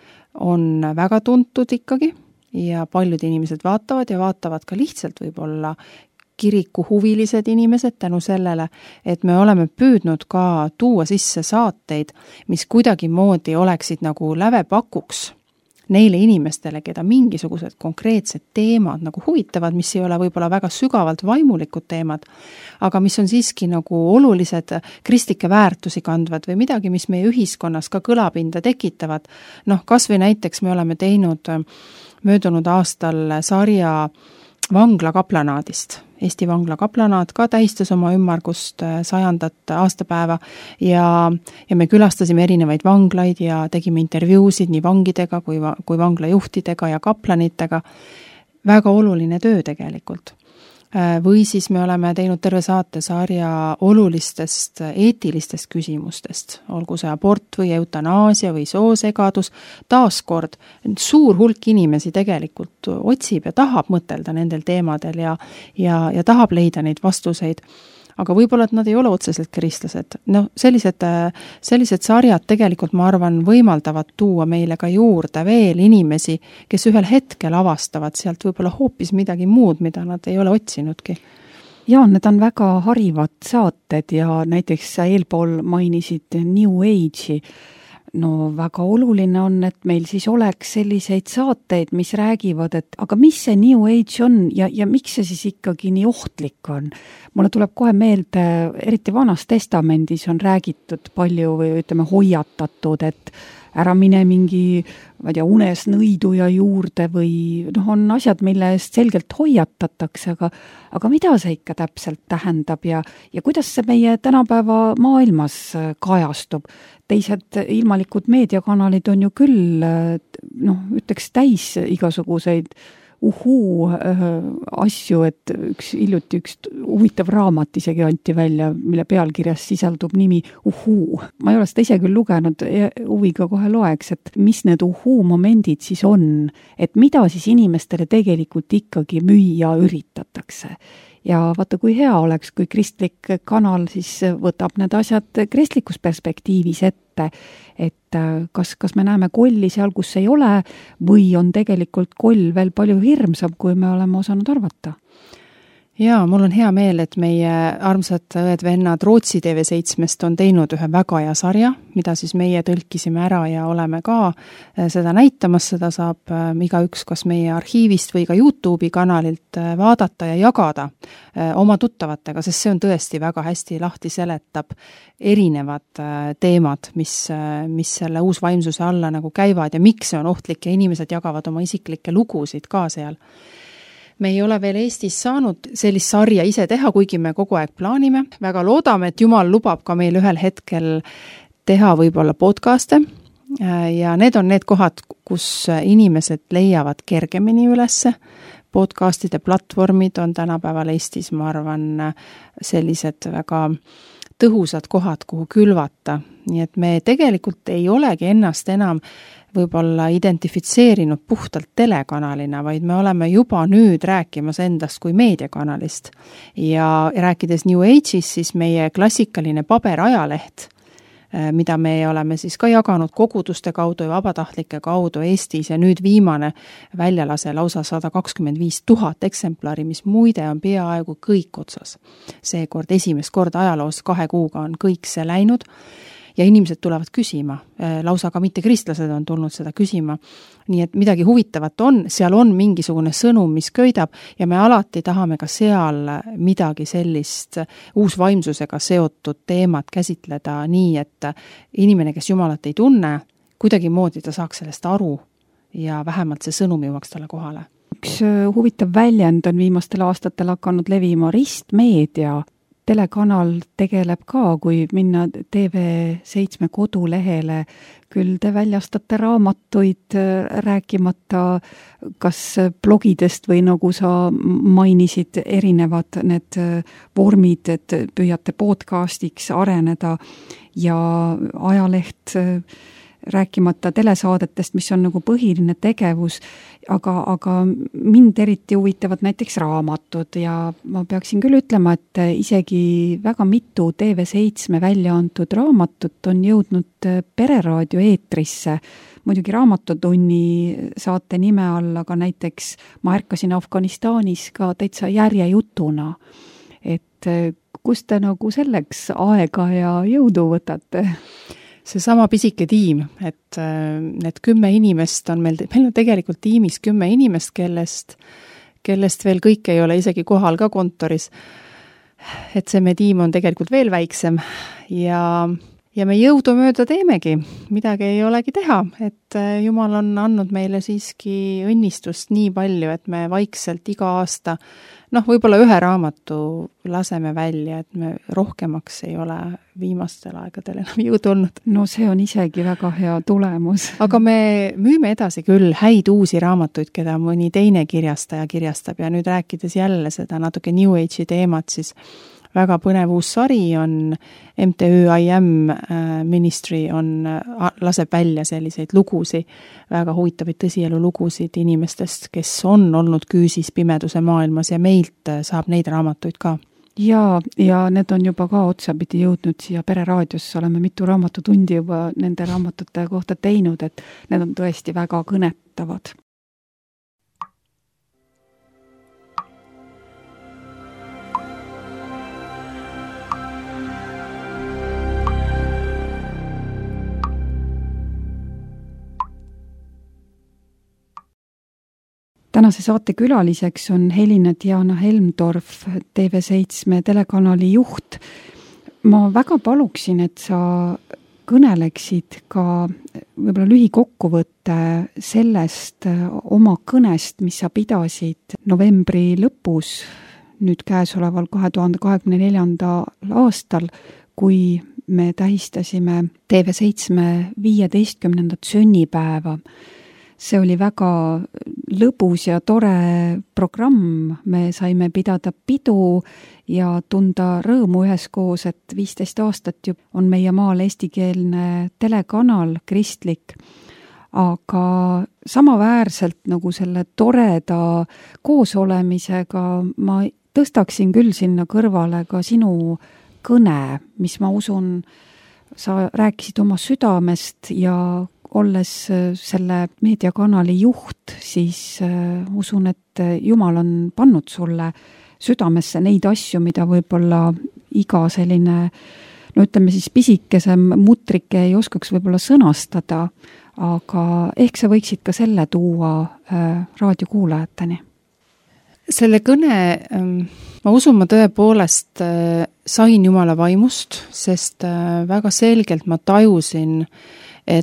on väga tuntud ikkagi ja paljud inimesed vaatavad ja vaatavad ka lihtsalt võib-olla kiriku huvilised inimesed tänu sellele, et me oleme püüdnud ka tuua sisse saateid, mis kuidagi moodi oleksid nagu lävepakuks neile inimestele, keda mingisugused konkreetsed teemad nagu huvitavad, mis ei ole võib-olla väga sügavalt vaimulikud teemad, aga mis on siiski nagu olulised kristlikke väärtusi kandvad või midagi, mis meie ühiskonnas ka kõlapinda tekitavad. Noh, kas või näiteks me oleme teinud möödunud aastal sarja Vangla kaplanaadist. Eesti Vangla kaplanaat ka tähistas oma ümmargust sajandat aastapäeva ja, ja me külastasime erinevaid vanglaid ja tegime intervjuusid nii vangidega kui, kui vanglajuhtidega ja kaplanitega. Väga oluline töö tegelikult. Või siis me oleme teinud terve saatesarja olulistest eetilistest küsimustest, olgu see abort või eutanaasia või soosegadus. Taaskord suur hulk inimesi tegelikult otsib ja tahab mõtelda nendel teemadel ja, ja, ja tahab leida neid vastuseid. aga võib-olla, et nad ei ole otseselt kristlased. Noh, sellised, sellised sarjad tegelikult, ma arvan, võimaldavad tuua meile ka juurde veel inimesi, kes ühel hetkel avastavad sealt võib-olla hoopis midagi muud, mida nad ei ole otsinudki. Jaa, need on väga harivad saated ja näiteks sa eelpool mainisid New Age'i. No väga oluline on, et meil siis oleks selliseid saateid, mis räägivad, et aga mis see New Age on ja, ja miks see siis ikkagi nii ohtlik on? Mulle tuleb kohe meelde, eriti Vanas Testamendis on räägitud palju või ütleme hoiatatud, et ära mine mingi, ma ei tea, unes nõiduja juurde või noh, on asjad, mille eest selgelt hoiatatakse, aga, aga mida see ikka täpselt tähendab ja, ja kuidas see meie tänapäeva maailmas kajastub? Teised ilmalikud meediakanalid on ju küll, noh, ütleks täis igasuguseid uhuu äh, asju, et üks hiljuti üks huvitav raamat isegi anti välja, mille pealkirjas sisaldub nimi uhuu. Ma ei ole seda ise küll lugenud, huviga kohe loeks, et mis need uhuu momendid siis on, et mida siis inimestele tegelikult ikkagi müüa üritatakse. Ja vaata, kui hea oleks, kui kristlik kanal siis võtab need asjad kristlikus perspektiivis ette, et kas, kas me näeme kolli seal, kus ei ole, või on tegelikult koll veel palju hirmsam, kui me oleme osanud arvata. Jaa, mul on hea meel, et meie armsad õed-vennad Rootsi T V seitsmest on teinud ühe väga hea sarja, mida siis meie tõlkisime ära ja oleme ka seda näitamas, seda saab igaüks kas meie arhiivist või ka YouTube'i kanalilt vaadata ja jagada oma tuttavatega, sest see on tõesti väga hästi lahti seletab erinevad teemad, mis, mis selle uusvaimsuse alla nagu käivad ja miks see on ohtlik ja inimesed jagavad oma isiklikke lugusid ka seal. Me ei ole veel Eestis saanud sellist sarja ise teha, kuigi me kogu aeg plaanime. Väga loodame, et Jumal lubab ka meil ühel hetkel teha võib-olla podcaste ja need on need kohad, kus inimesed leiavad kergemini ülesse. Podcastide platvormid on tänapäeval Eestis, ma arvan, sellised väga tõhusad kohad, kuhu külvata. Nii et me tegelikult ei olegi ennast enam võib-olla identifitseerinud puhtalt telekanalina, vaid me oleme juba nüüd rääkimas endast kui meediakanalist. Ja rääkides New Age'is, siis meie klassikaline paberajaleht, mida me oleme siis ka jaganud koguduste kaudu ja vabatahtlike kaudu Eestis ja nüüd viimane väljalase lausa sada kakskümmend viis tuhat eksemplari, mis muide on peaaegu kõik otsas. Seekord esimest korda ajaloos kahe kuuga on kõik see läinud. Ja inimesed tulevad küsima, lausa ka mitte kristlased on tulnud seda küsima. Nii et midagi huvitavat on, seal on mingisugune sõnum, mis köidab ja me alati tahame ka seal midagi sellist uusvaimsusega seotud teemat käsitleda nii, et inimene, kes Jumalat ei tunne, kuidagi moodi ta saaks sellest aru ja vähemalt see sõnum jõuaks talle kohale. Üks huvitav väljend on viimastel aastatel hakanud levima ristmeedia. Telekanal tegeleb ka, kui minna T V seitsme kodulehele, küll te väljastate raamatuid rääkimata kas blogidest või nagu sa mainisid erinevad need vormid, et püüate podcastiks areneda ja ajaleht rääkimata telesaadetest, mis on nagu põhiline tegevus, aga, aga mind eriti huvitavad näiteks raamatud ja ma peaksin küll ütlema, et isegi väga mitu T V seitsme välja antud raamatut on jõudnud pereraadio eetrisse, muidugi Raamatutunni saate nime all, aga näiteks ma ärkasin Afganistanis ka täitsa järjejutuna, et kus te nagu selleks aega ja jõudu võtate? See sama pisike tiim, et need kümme inimest on meil, meil on tegelikult tiimis kümme inimest, kellest, kellest veel kõik ei ole isegi kohal ka kontoris. Et see me tiim on tegelikult veel väiksem ja, ja me jõudu mööda teemegi, midagi ei olegi teha, et Jumal on andnud meile siiski õnnistust nii palju, et me vaikselt iga aasta noh, võib-olla ühe raamatu laseme välja, et me rohkemaks ei ole viimastel aegadel enam jõudu olnud. No see on isegi väga hea tulemus. Aga me müüme edasi küll häid uusi raamatuid, keda mõni teine kirjastaja kirjastab ja nüüd rääkides jälle seda natuke New Age'i teemat, siis väga põnev uus sari on M T Ö I M Ministry on, laseb välja selliseid lugusi, väga huvitavaid tõsielu lugusid inimestest, kes on olnud küüsis pimeduse maailmas ja meilt saab neid raamatuid ka. ja, ja need on juba ka otsapidi jõudnud siia Pereraadiosse, oleme mitu raamatutundi juba nende raamatute kohta teinud, et need on tõesti väga kõnetavad. Tänase saate külaliseks on Helina-Diana Helmdorf, T V seitsme telekanali juht. Ma väga paluksin, et sa kõneleksid ka võib-olla lühikokkuvõtte sellest oma kõnest, mis sa pidasid novembri lõpus, nüüd käesoleval kahe tuhande kahekümne neljandal aastal, kui me tähistasime T V seitsme viieteistkümnendat sünnipäeva. See oli väga lõbus ja tore programm, me saime pidada pidu ja tunda rõõmu üheskoos, et viisteist aastat ju on meie maal eestikeelne telekanal, kristlik, aga samaväärselt nagu selle toreda koosolemisega ma tõstaksin küll sinna kõrvale ka sinu kõne, mis ma usun, sa rääkisid oma südamest ja olles selle meediakanali juht, siis uh, usun, et Jumal on pannud sulle südamesse neid asju, mida võib-olla iga selline, no ütleme siis pisikesem mutrike ei oskaks võib-olla sõnastada, aga ehk sa võiksid ka selle tuua uh, raadiokuulajateni? Selle kõne, um, ma usun, ma tõepoolest uh, sain Jumala vaimust, sest uh, väga selgelt ma tajusin, et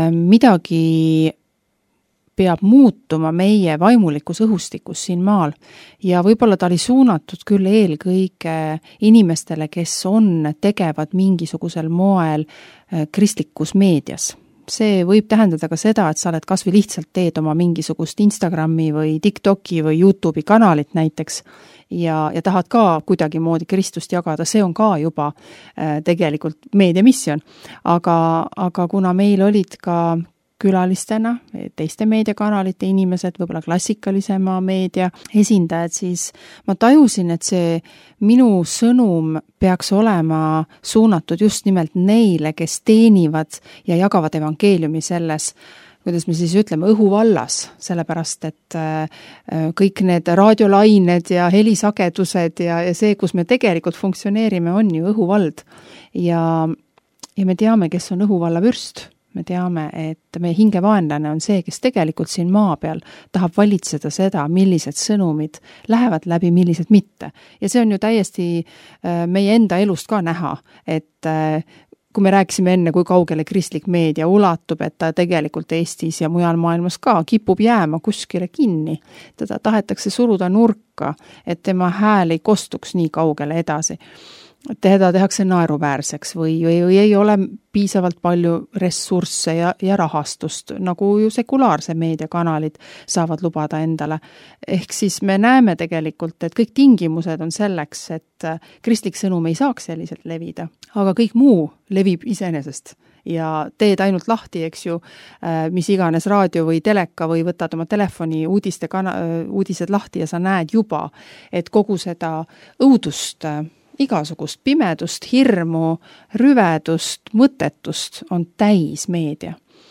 midagi peab muutuma meie vaimulikus õhustikus siin maal ja võib-olla ta oli suunatud küll eelkõige inimestele, kes on tegevad mingisugusel moel kristlikus meedias. See võib tähendada ka seda, et sa oled kas või lihtsalt teed oma mingisugust Instagrami või TikToki või YouTube'i kanalit näiteks ja, ja tahad ka kuidagi moodi Kristust jagada, see on ka juba äh, tegelikult meediamisjon. Aga, aga kuna meil olid ka külalistena, teiste meediakanalite inimesed, võib-olla klassikalisema meedia esindajad, siis ma tajusin, et see minu sõnum peaks olema suunatud just nimelt neile, kes teenivad ja jagavad evangeeliumi selles, kuidas me siis ütleme, õhuvallas, sellepärast, et kõik need raadiolained ja helisagedused ja, ja see, kus me tegelikult funktsioneerime, on ju õhuvald. Ja, ja me teame, kes on õhuvalla vürst. Me teame, et meie hingevaenlane on see, kes tegelikult siin maa peal tahab valitseda seda, millised sõnumid lähevad läbi, millised mitte. Ja see on ju täiesti meie enda elust ka näha, et kui me rääkisime enne, kui kaugele kristlik meedia ulatub, et ta tegelikult Eestis ja mujal maailmas ka kipub jääma kuskile kinni. Teda tahetakse suruda nurka, et tema hääl ei kostuks nii kaugele edasi. Teda tehakse naeruväärseks või, või, või ei ole piisavalt palju ressursse ja, ja rahastust, nagu ju sekulaarse meediakanalid saavad lubada endale. Ehk siis me näeme tegelikult, et kõik tingimused on selleks, et kristlik sõnum ei saaks selliselt levida, aga kõik muu levib iseenesest. Ja teed ainult lahti, eks ju, mis iganes raadio või teleka või võtad oma telefoni uudiste kana, uudised lahti ja sa näed juba, et kogu seda õudust, igasugust pimedust, hirmu, rüvedust, mõttetust on täis meedia.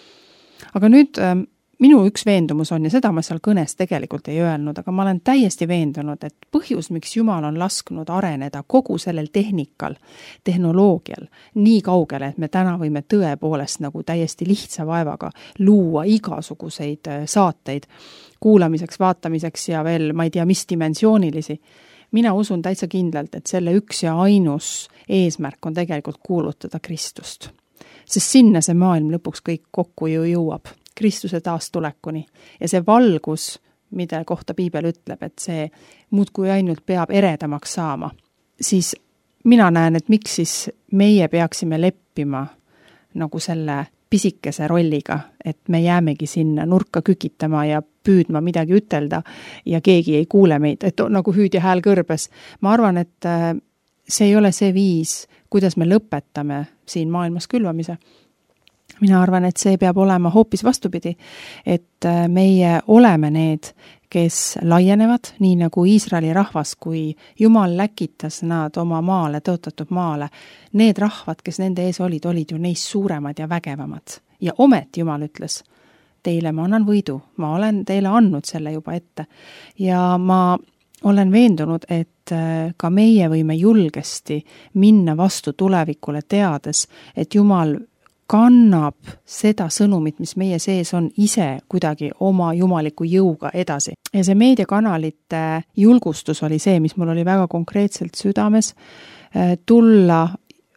Aga nüüd minu üks veendumus on, ja seda ma seal kõnes tegelikult ei öelnud, aga ma olen täiesti veendunud, et põhjus, miks Jumal on lasknud areneda kogu sellel tehnikal, tehnoloogial, nii kaugele, et me täna võime tõepoolest nagu täiesti lihtsa vaevaga luua igasuguseid saateid kuulamiseks, vaatamiseks ja veel, ma ei tea, mis dimensioonilisi. Mina usun täitsa kindlalt, et selle üks ja ainus eesmärk on tegelikult kuulutada Kristust. Sest sinna see maailm lõpuks kõik kokku ju jõuab, Kristuse taastulekuni. Ja see valgus, mida kohta Piibel ütleb, et see muudkui ainult peab eredamaks saama, siis mina näen, et miks siis meie peaksime leppima nagu selle pisikese rolliga, et me jäämegi sinna nurka kükitama ja püüdma midagi ütelda ja keegi ei kuule meid, et nagu hüüdja hääl kõrbes. Ma arvan, et see ei ole see viis, kuidas me lõpetame siin maailmas külvamise. Mina arvan, et see peab olema hoopis vastupidi, et meie oleme need, kes laienevad, nii nagu Iisraeli rahvas, kui Jumal läkitas nad oma maale, tõotatud maale. Need rahvad, kes nende ees olid, olid ju neist suuremad ja vägevamad. Ja ometi Jumal ütles, teile ma annan võidu, ma olen teile andnud selle juba ette. Ja ma olen veendunud, et ka meie võime julgesti minna vastu tulevikule teades, et Jumal kannab seda sõnumit, mis meie sees on, ise kuidagi oma jumaliku jõuga edasi. Ja see meediakanalite julgustus oli see, mis mul oli väga konkreetselt südames, tulla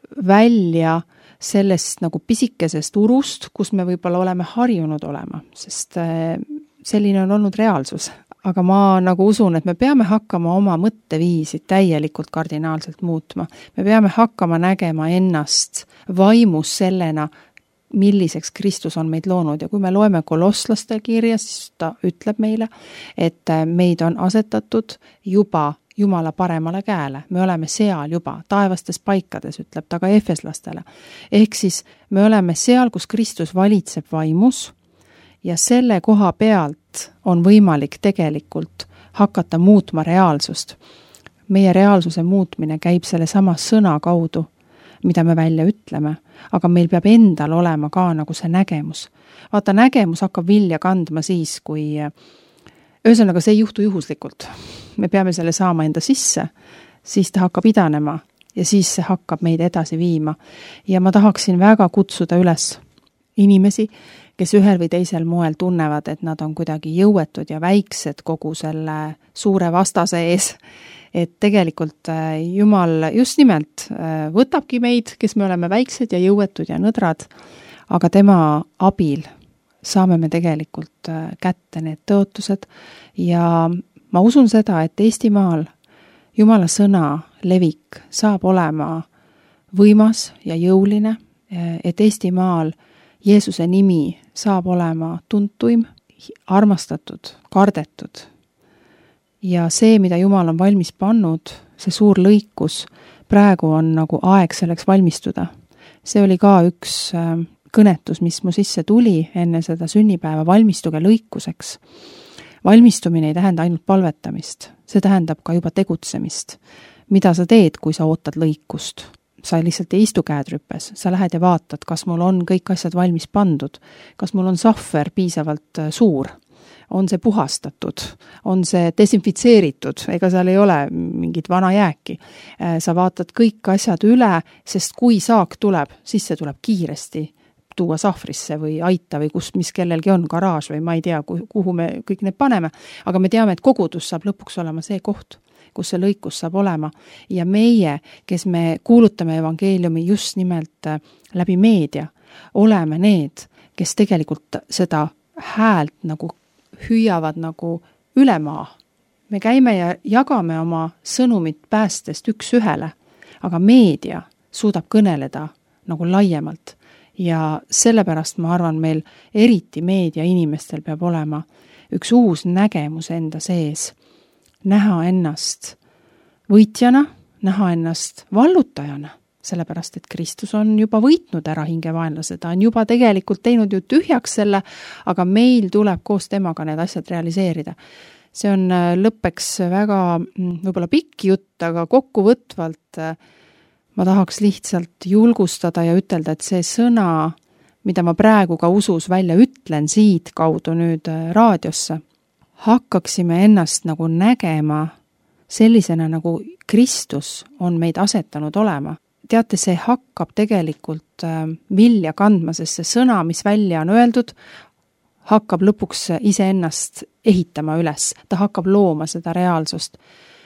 välja sellest nagu pisikesest urust, kus me võib-olla oleme harjunud olema, sest selline on olnud reaalsus. Aga ma nagu usun, et me peame hakkama oma mõtteviisi täielikult kardinaalselt muutma. Me peame hakkama nägema ennast vaimus sellena, milliseks Kristus on meid loonud. Ja kui me loeme kolosslaste kirja, siis ta ütleb meile, et meid on asetatud juba Jumala paremale käele. Me oleme seal juba taevastes paikades, ütleb ta ka efeslastele. Ehk siis me oleme seal, kus Kristus valitseb vaimus, ja selle koha pealt on võimalik tegelikult hakata muutma reaalsust. Meie reaalsuse muutmine käib selle sama sõna kaudu, mida me välja ütleme, aga meil peab endal olema ka nagu see nägemus. Vaata, nägemus hakkab vilja kandma siis, kui ühesõnaga see ei juhtu juhuslikult. Me peame selle saama enda sisse, siis ta hakkab idanema ja siis see hakkab meid edasi viima. Ja ma tahaksin väga kutsuda üles inimesi, kes ühel või teisel moel tunnevad, et nad on kuidagi jõuetud ja väiksed kogu selle suure vastase ees. Et tegelikult Jumal just nimelt võtabki meid, kes me oleme väiksed ja jõuetud ja nõdrad, aga tema abil saame me tegelikult kätte need tõotused. Ja ma usun seda, et Eestimaal Jumala sõna levik saab olema võimas ja jõuline, et Eestimaal Jeesuse nimi saab olema tuntuim, armastatud, kardetud. Ja see, mida Jumal on valmis pannud, see suur lõikus, praegu on nagu aeg selleks valmistuda. See oli ka üks kõnetus, mis mu sisse tuli enne seda sünnipäeva, valmistuge lõikuseks. Valmistumine ei tähenda ainult palvetamist, see tähendab ka juba tegutsemist. Mida sa teed, kui sa ootad lõikust? Sa lihtsalt ei istu käed rüppes, sa lähed ja vaatad, kas mul on kõik asjad valmis pandud, kas mul on sahver piisavalt suur, on see puhastatud, on see desinfitseeritud, ega seal ei ole mingit vana jääki. Sa vaatad kõik asjad üle, sest kui saak tuleb, siis see tuleb kiiresti tuua sahvrisse või aita või kust, mis kellelgi on, garaaž või ma ei tea, kuhu me kõik need paneme, aga me teame, et kogudus saab lõpuks olema see koht, kus see lõikus saab olema. Ja meie, kes me kuulutame evangeeliumi just nimelt läbi meedia, oleme need, kes tegelikult seda häält nagu hüüavad nagu ülemaa. Me käime ja jagame oma sõnumit päästest üks ühele, aga meedia suudab kõneleda nagu laiemalt. Ja sellepärast ma arvan, meil eriti meedia inimestel peab olema üks uus nägemus enda sees. Näha ennast võitjana, näha ennast vallutajana, sellepärast, et Kristus on juba võitnud ära hingevaenlase, ta on juba tegelikult teinud ju tühjaks selle, aga meil tuleb koos temaga need asjad realiseerida. See on lõppeks väga võib-olla pikk jutt, aga kokkuvõtvalt ma tahaks lihtsalt julgustada ja ütelda, et see sõna, mida ma praegu ka usus välja ütlen siit kaudu nüüd raadiosse, hakkaksime ennast nagu nägema sellisena, nagu Kristus on meid asetanud olema. Teate, see hakkab tegelikult vilja kandma, sest see sõna, mis välja on öeldud, hakkab lõpuks iseennast ehitama üles. Ta hakkab looma seda reaalsust.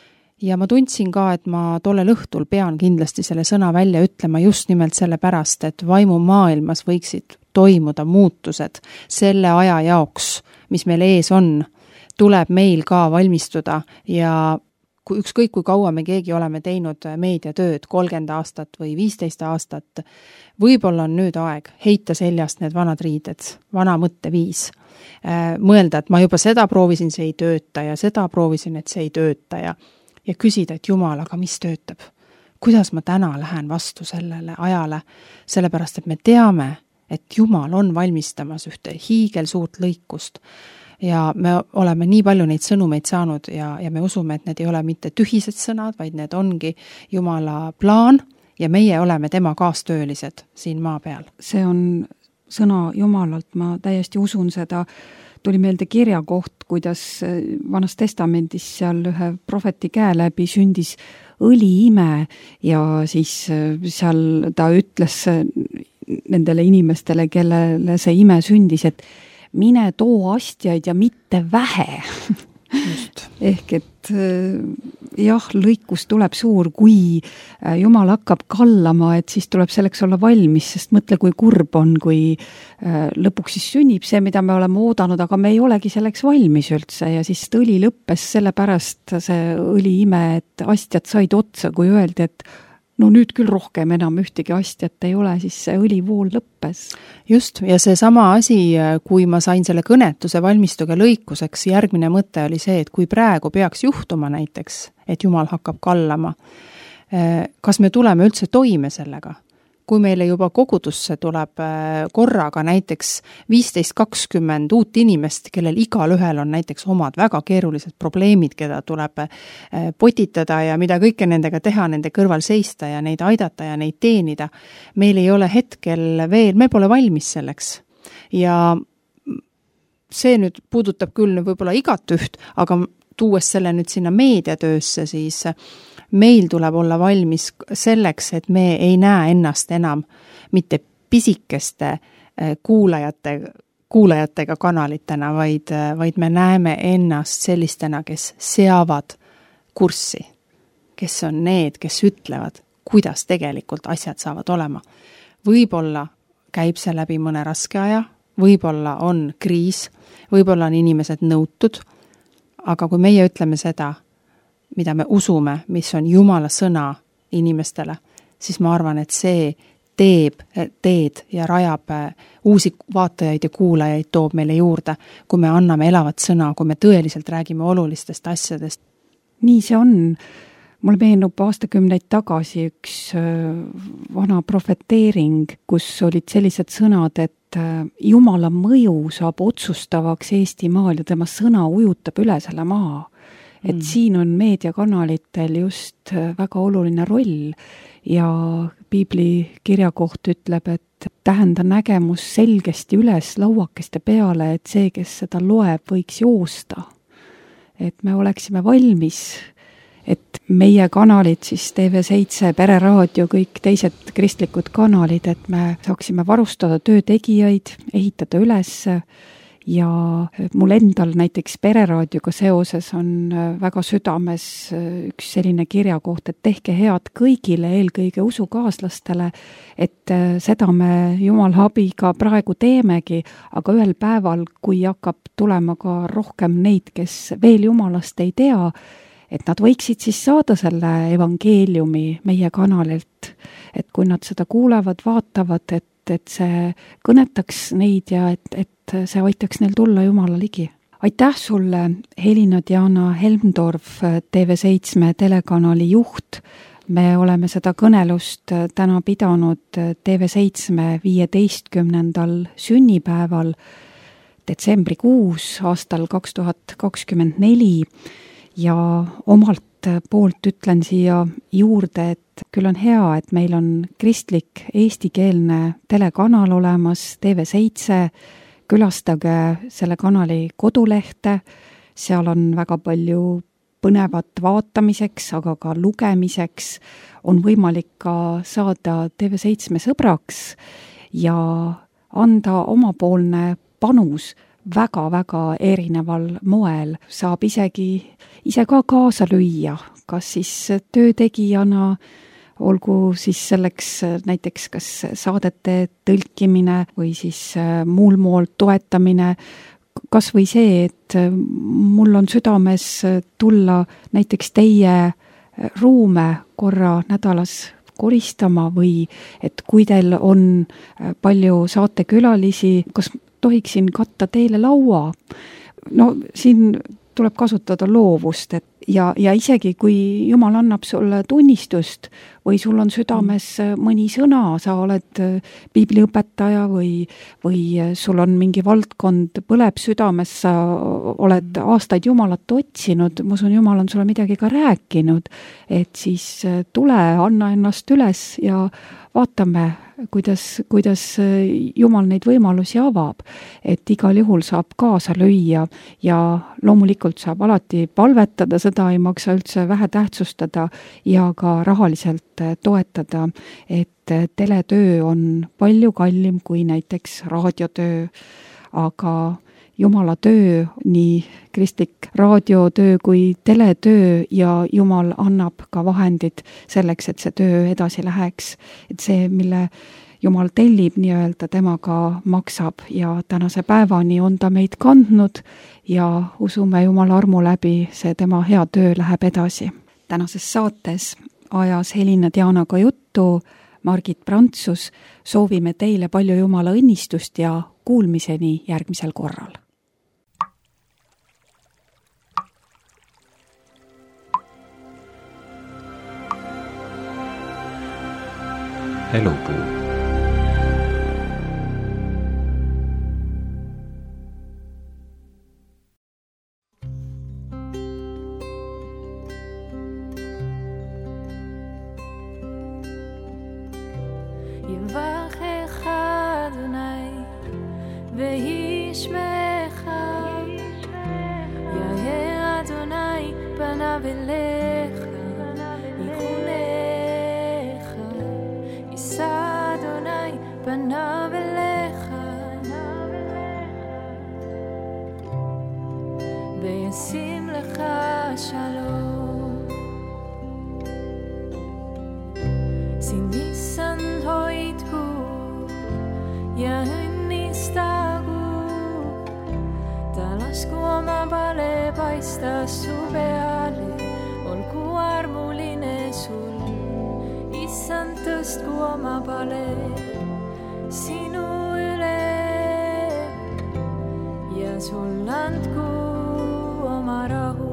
Ja ma tundsin ka, et ma tollel õhtul pean kindlasti selle sõna välja ütlema just nimelt selle pärast, et vaimu maailmas võiksid toimuda muutused selle aja jaoks, mis meil ees on, tuleb meil ka valmistuda ja kui ükskõik kui kaua me keegi oleme teinud meediatööd, kolmkümmend aastat või viisteist aastat, võib-olla on nüüd aeg heita seljast need vanad riided, vana mõtteviis. Mõelda, et ma juba seda proovisin, see ei tööta ja seda proovisin, et see ei tööta ja, ja küsida, et Jumal, aga mis töötab? Kuidas ma täna lähen vastu sellele ajale? Sellepärast, et me teame, et Jumal on valmistamas ühte hiigel suurt lõikust. ja me oleme nii palju neid sõnumeid saanud ja, ja me usume, et need ei ole mitte tühised sõnad, vaid need ongi Jumala plaan ja meie oleme tema kaastöölised siin maa peal. See on sõna Jumalalt, ma täiesti usun seda. Tuli meelde kirja koht, kuidas Vanas Testamendis seal ühe prohveti käe läbi sündis õliime ja siis seal ta ütles nendele inimestele, kellele see ime sündis, et mine too astjaid ja mitte vähe. Just. Ehk et jah, lõikus tuleb suur, kui Jumal hakkab kallama, et siis tuleb selleks olla valmis, sest mõtle, kui kurb on, kui lõpuks siis sünnib see, mida me oleme oodanud, aga me ei olegi selleks valmis üldse ja siis õli lõppes sellepärast see õliime, et astjad said otsa, kui öeldi, et no nüüd küll rohkem enam ühtegi astjat ei ole, siis see õlivool lõppes. Just, ja see sama asi, kui ma sain selle kõnetuse valmistuge lõikuseks, järgmine mõte oli see, et kui praegu peaks juhtuma näiteks, et Jumal hakkab kallama, kas me tuleme üldse toime sellega? Kui meile juba kogudusse tuleb korraga näiteks viisteist kakskümmend uut inimest, kellel igal ühel on näiteks omad väga keerulised probleemid, keda tuleb potitada ja mida kõike nendega teha, nende kõrval seista ja neid aidata ja neid teenida. Meil ei ole hetkel veel, me pole valmis selleks. Ja see nüüd puudutab küll võib-olla igat üht, aga tuues selle nüüd sinna meediatöösse, siis meil tuleb olla valmis selleks, et me ei näe ennast enam mitte pisikeste kuulajate, kuulajatega kanalitena, vaid, vaid me näeme ennast sellistena, kes seavad kurssi, kes on need, kes ütlevad, kuidas tegelikult asjad saavad olema. Võib-olla käib see läbi mõne raske aja, võib-olla on kriis, võib-olla on inimesed nõutud, aga kui meie ütleme seda, mida me usume, mis on Jumala sõna inimestele, siis ma arvan, et see teeb teed ja rajab uusi vaatajaid ja kuulajaid, toob meile juurde, kui me anname elavat sõna, kui me tõeliselt räägime olulistest asjadest. Nii see on. Mul meenub aastakümneid tagasi üks vana profeteering, kus olid sellised sõnad, et Jumala mõju saab otsustavaks Eestimaal ja tema sõna ujutab üle selle maa. Et mm. siin on meediakanalitel just väga oluline roll ja Piibli kirjakoht ütleb, et tähenda nägemus selgesti üles lauakeste peale, et see, kes seda loeb, võiks joosta. Et me oleksime valmis, et meie kanalid, siis T V seitse, Pereraadio, kõik teised kristlikud kanalid, et me saaksime varustada töötegijaid, ehitada üles. Ja mul endal näiteks Pereraadioga seoses on väga südames üks selline kirjakoht, et tehke head kõigile, eelkõige usukaaslastele, et seda me Jumala abiga praegu teemegi, aga ühel päeval, kui hakkab tulema ka rohkem neid, kes veel Jumalast ei tea, et nad võiksid siis saada selle evangeeliumi meie kanalilt, et kui nad seda kuulevad, vaatavad, et et see kõnetaks neid ja et, et see aitaks neil tulla Jumala ligi. Aitäh sulle, Helina-Diana Helmdorf, T V seitse telekanali juht. Me oleme seda kõnelust täna pidanud T V seitse viieteistkümnendal sünnipäeval detsembrikuus aastal kaks tuhat kakskümmend neli ja omalt poolt ütlen siia juurde, et küll on hea, et meil on kristlik eestikeelne telekanal olemas, T V seitse, külastage selle kanali kodulehte, seal on väga palju põnevat vaatamiseks, aga ka lugemiseks, on võimalik ka saada T V seitse sõbraks ja anda omapoolne panus väga-väga erineval moel, saab isegi ise ka kaasa lüüa, kas siis töötegijana, olgu siis selleks näiteks kas saadete tõlkimine või siis muul mool toetamine, kas või see, et mul on südames tulla näiteks teie ruume korra nädalas koristama või et kui teil on palju saatekülalisi, kas tohiksin katta teile laua. No siin tuleb kasutada loovust, et ja, ja isegi kui Jumal annab sulle tunnistust või sul on südames mõni sõna, sa oled piibliõpetaja või, või sul on mingi valdkond, põleb südames, sa oled aastaid Jumalat otsinud, ma usun, Jumal on sulle midagi ka rääkinud, et siis tule, anna ennast üles ja vaatame, kuidas, kuidas Jumal neid võimalusi avab, et igal juhul saab kaasa lüüa ja loomulikult saab alati palvetada, seda ei maksa üldse vähe tähtsustada ja ka rahaliselt toetada, et teletöö on palju kallim kui näiteks raadiotöö, aga Jumala töö, nii kristlik raadiotöö kui teletöö ja Jumal annab ka vahendid selleks, et see töö edasi läheks. Et see, mille Jumal tellib nii-öelda, tema ka maksab ja tänase päevani on ta meid kandnud ja usume Jumala armu läbi, see tema hea töö läheb edasi. Tänases saates ajas Helina Dianaga juttu Margit Prantsus, soovime teile palju Jumala õnnistust ja kuulmiseni järgmisel korral. Elupuu. יברכך אדוני וישמעך, יאר אדוני פניו אליך יחונך, יישא אדוני פניו אליך וישים לך שלום. Sin nissen hoidku ja õnnistagu, ta lasku oma pale paista su peale, olgu armuline sul, issand tõstku oma pale sinu üle ja sul andku oma rahu.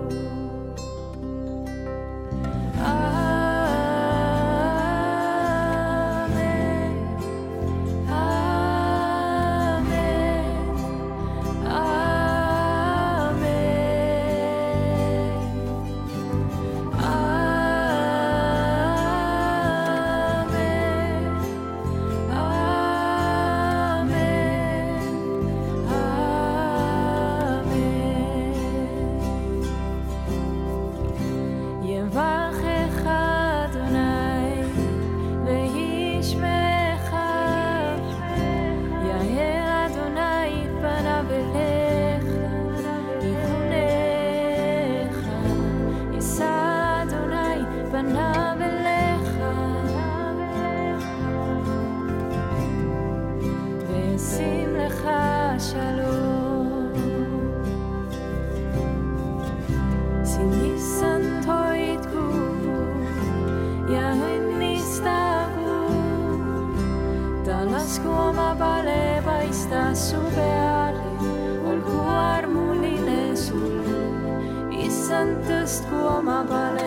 Lasku oma pale paista su peale, olgu armuline sul, issand tõstku oma pale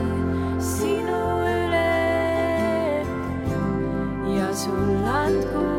sinu üle ja sul andku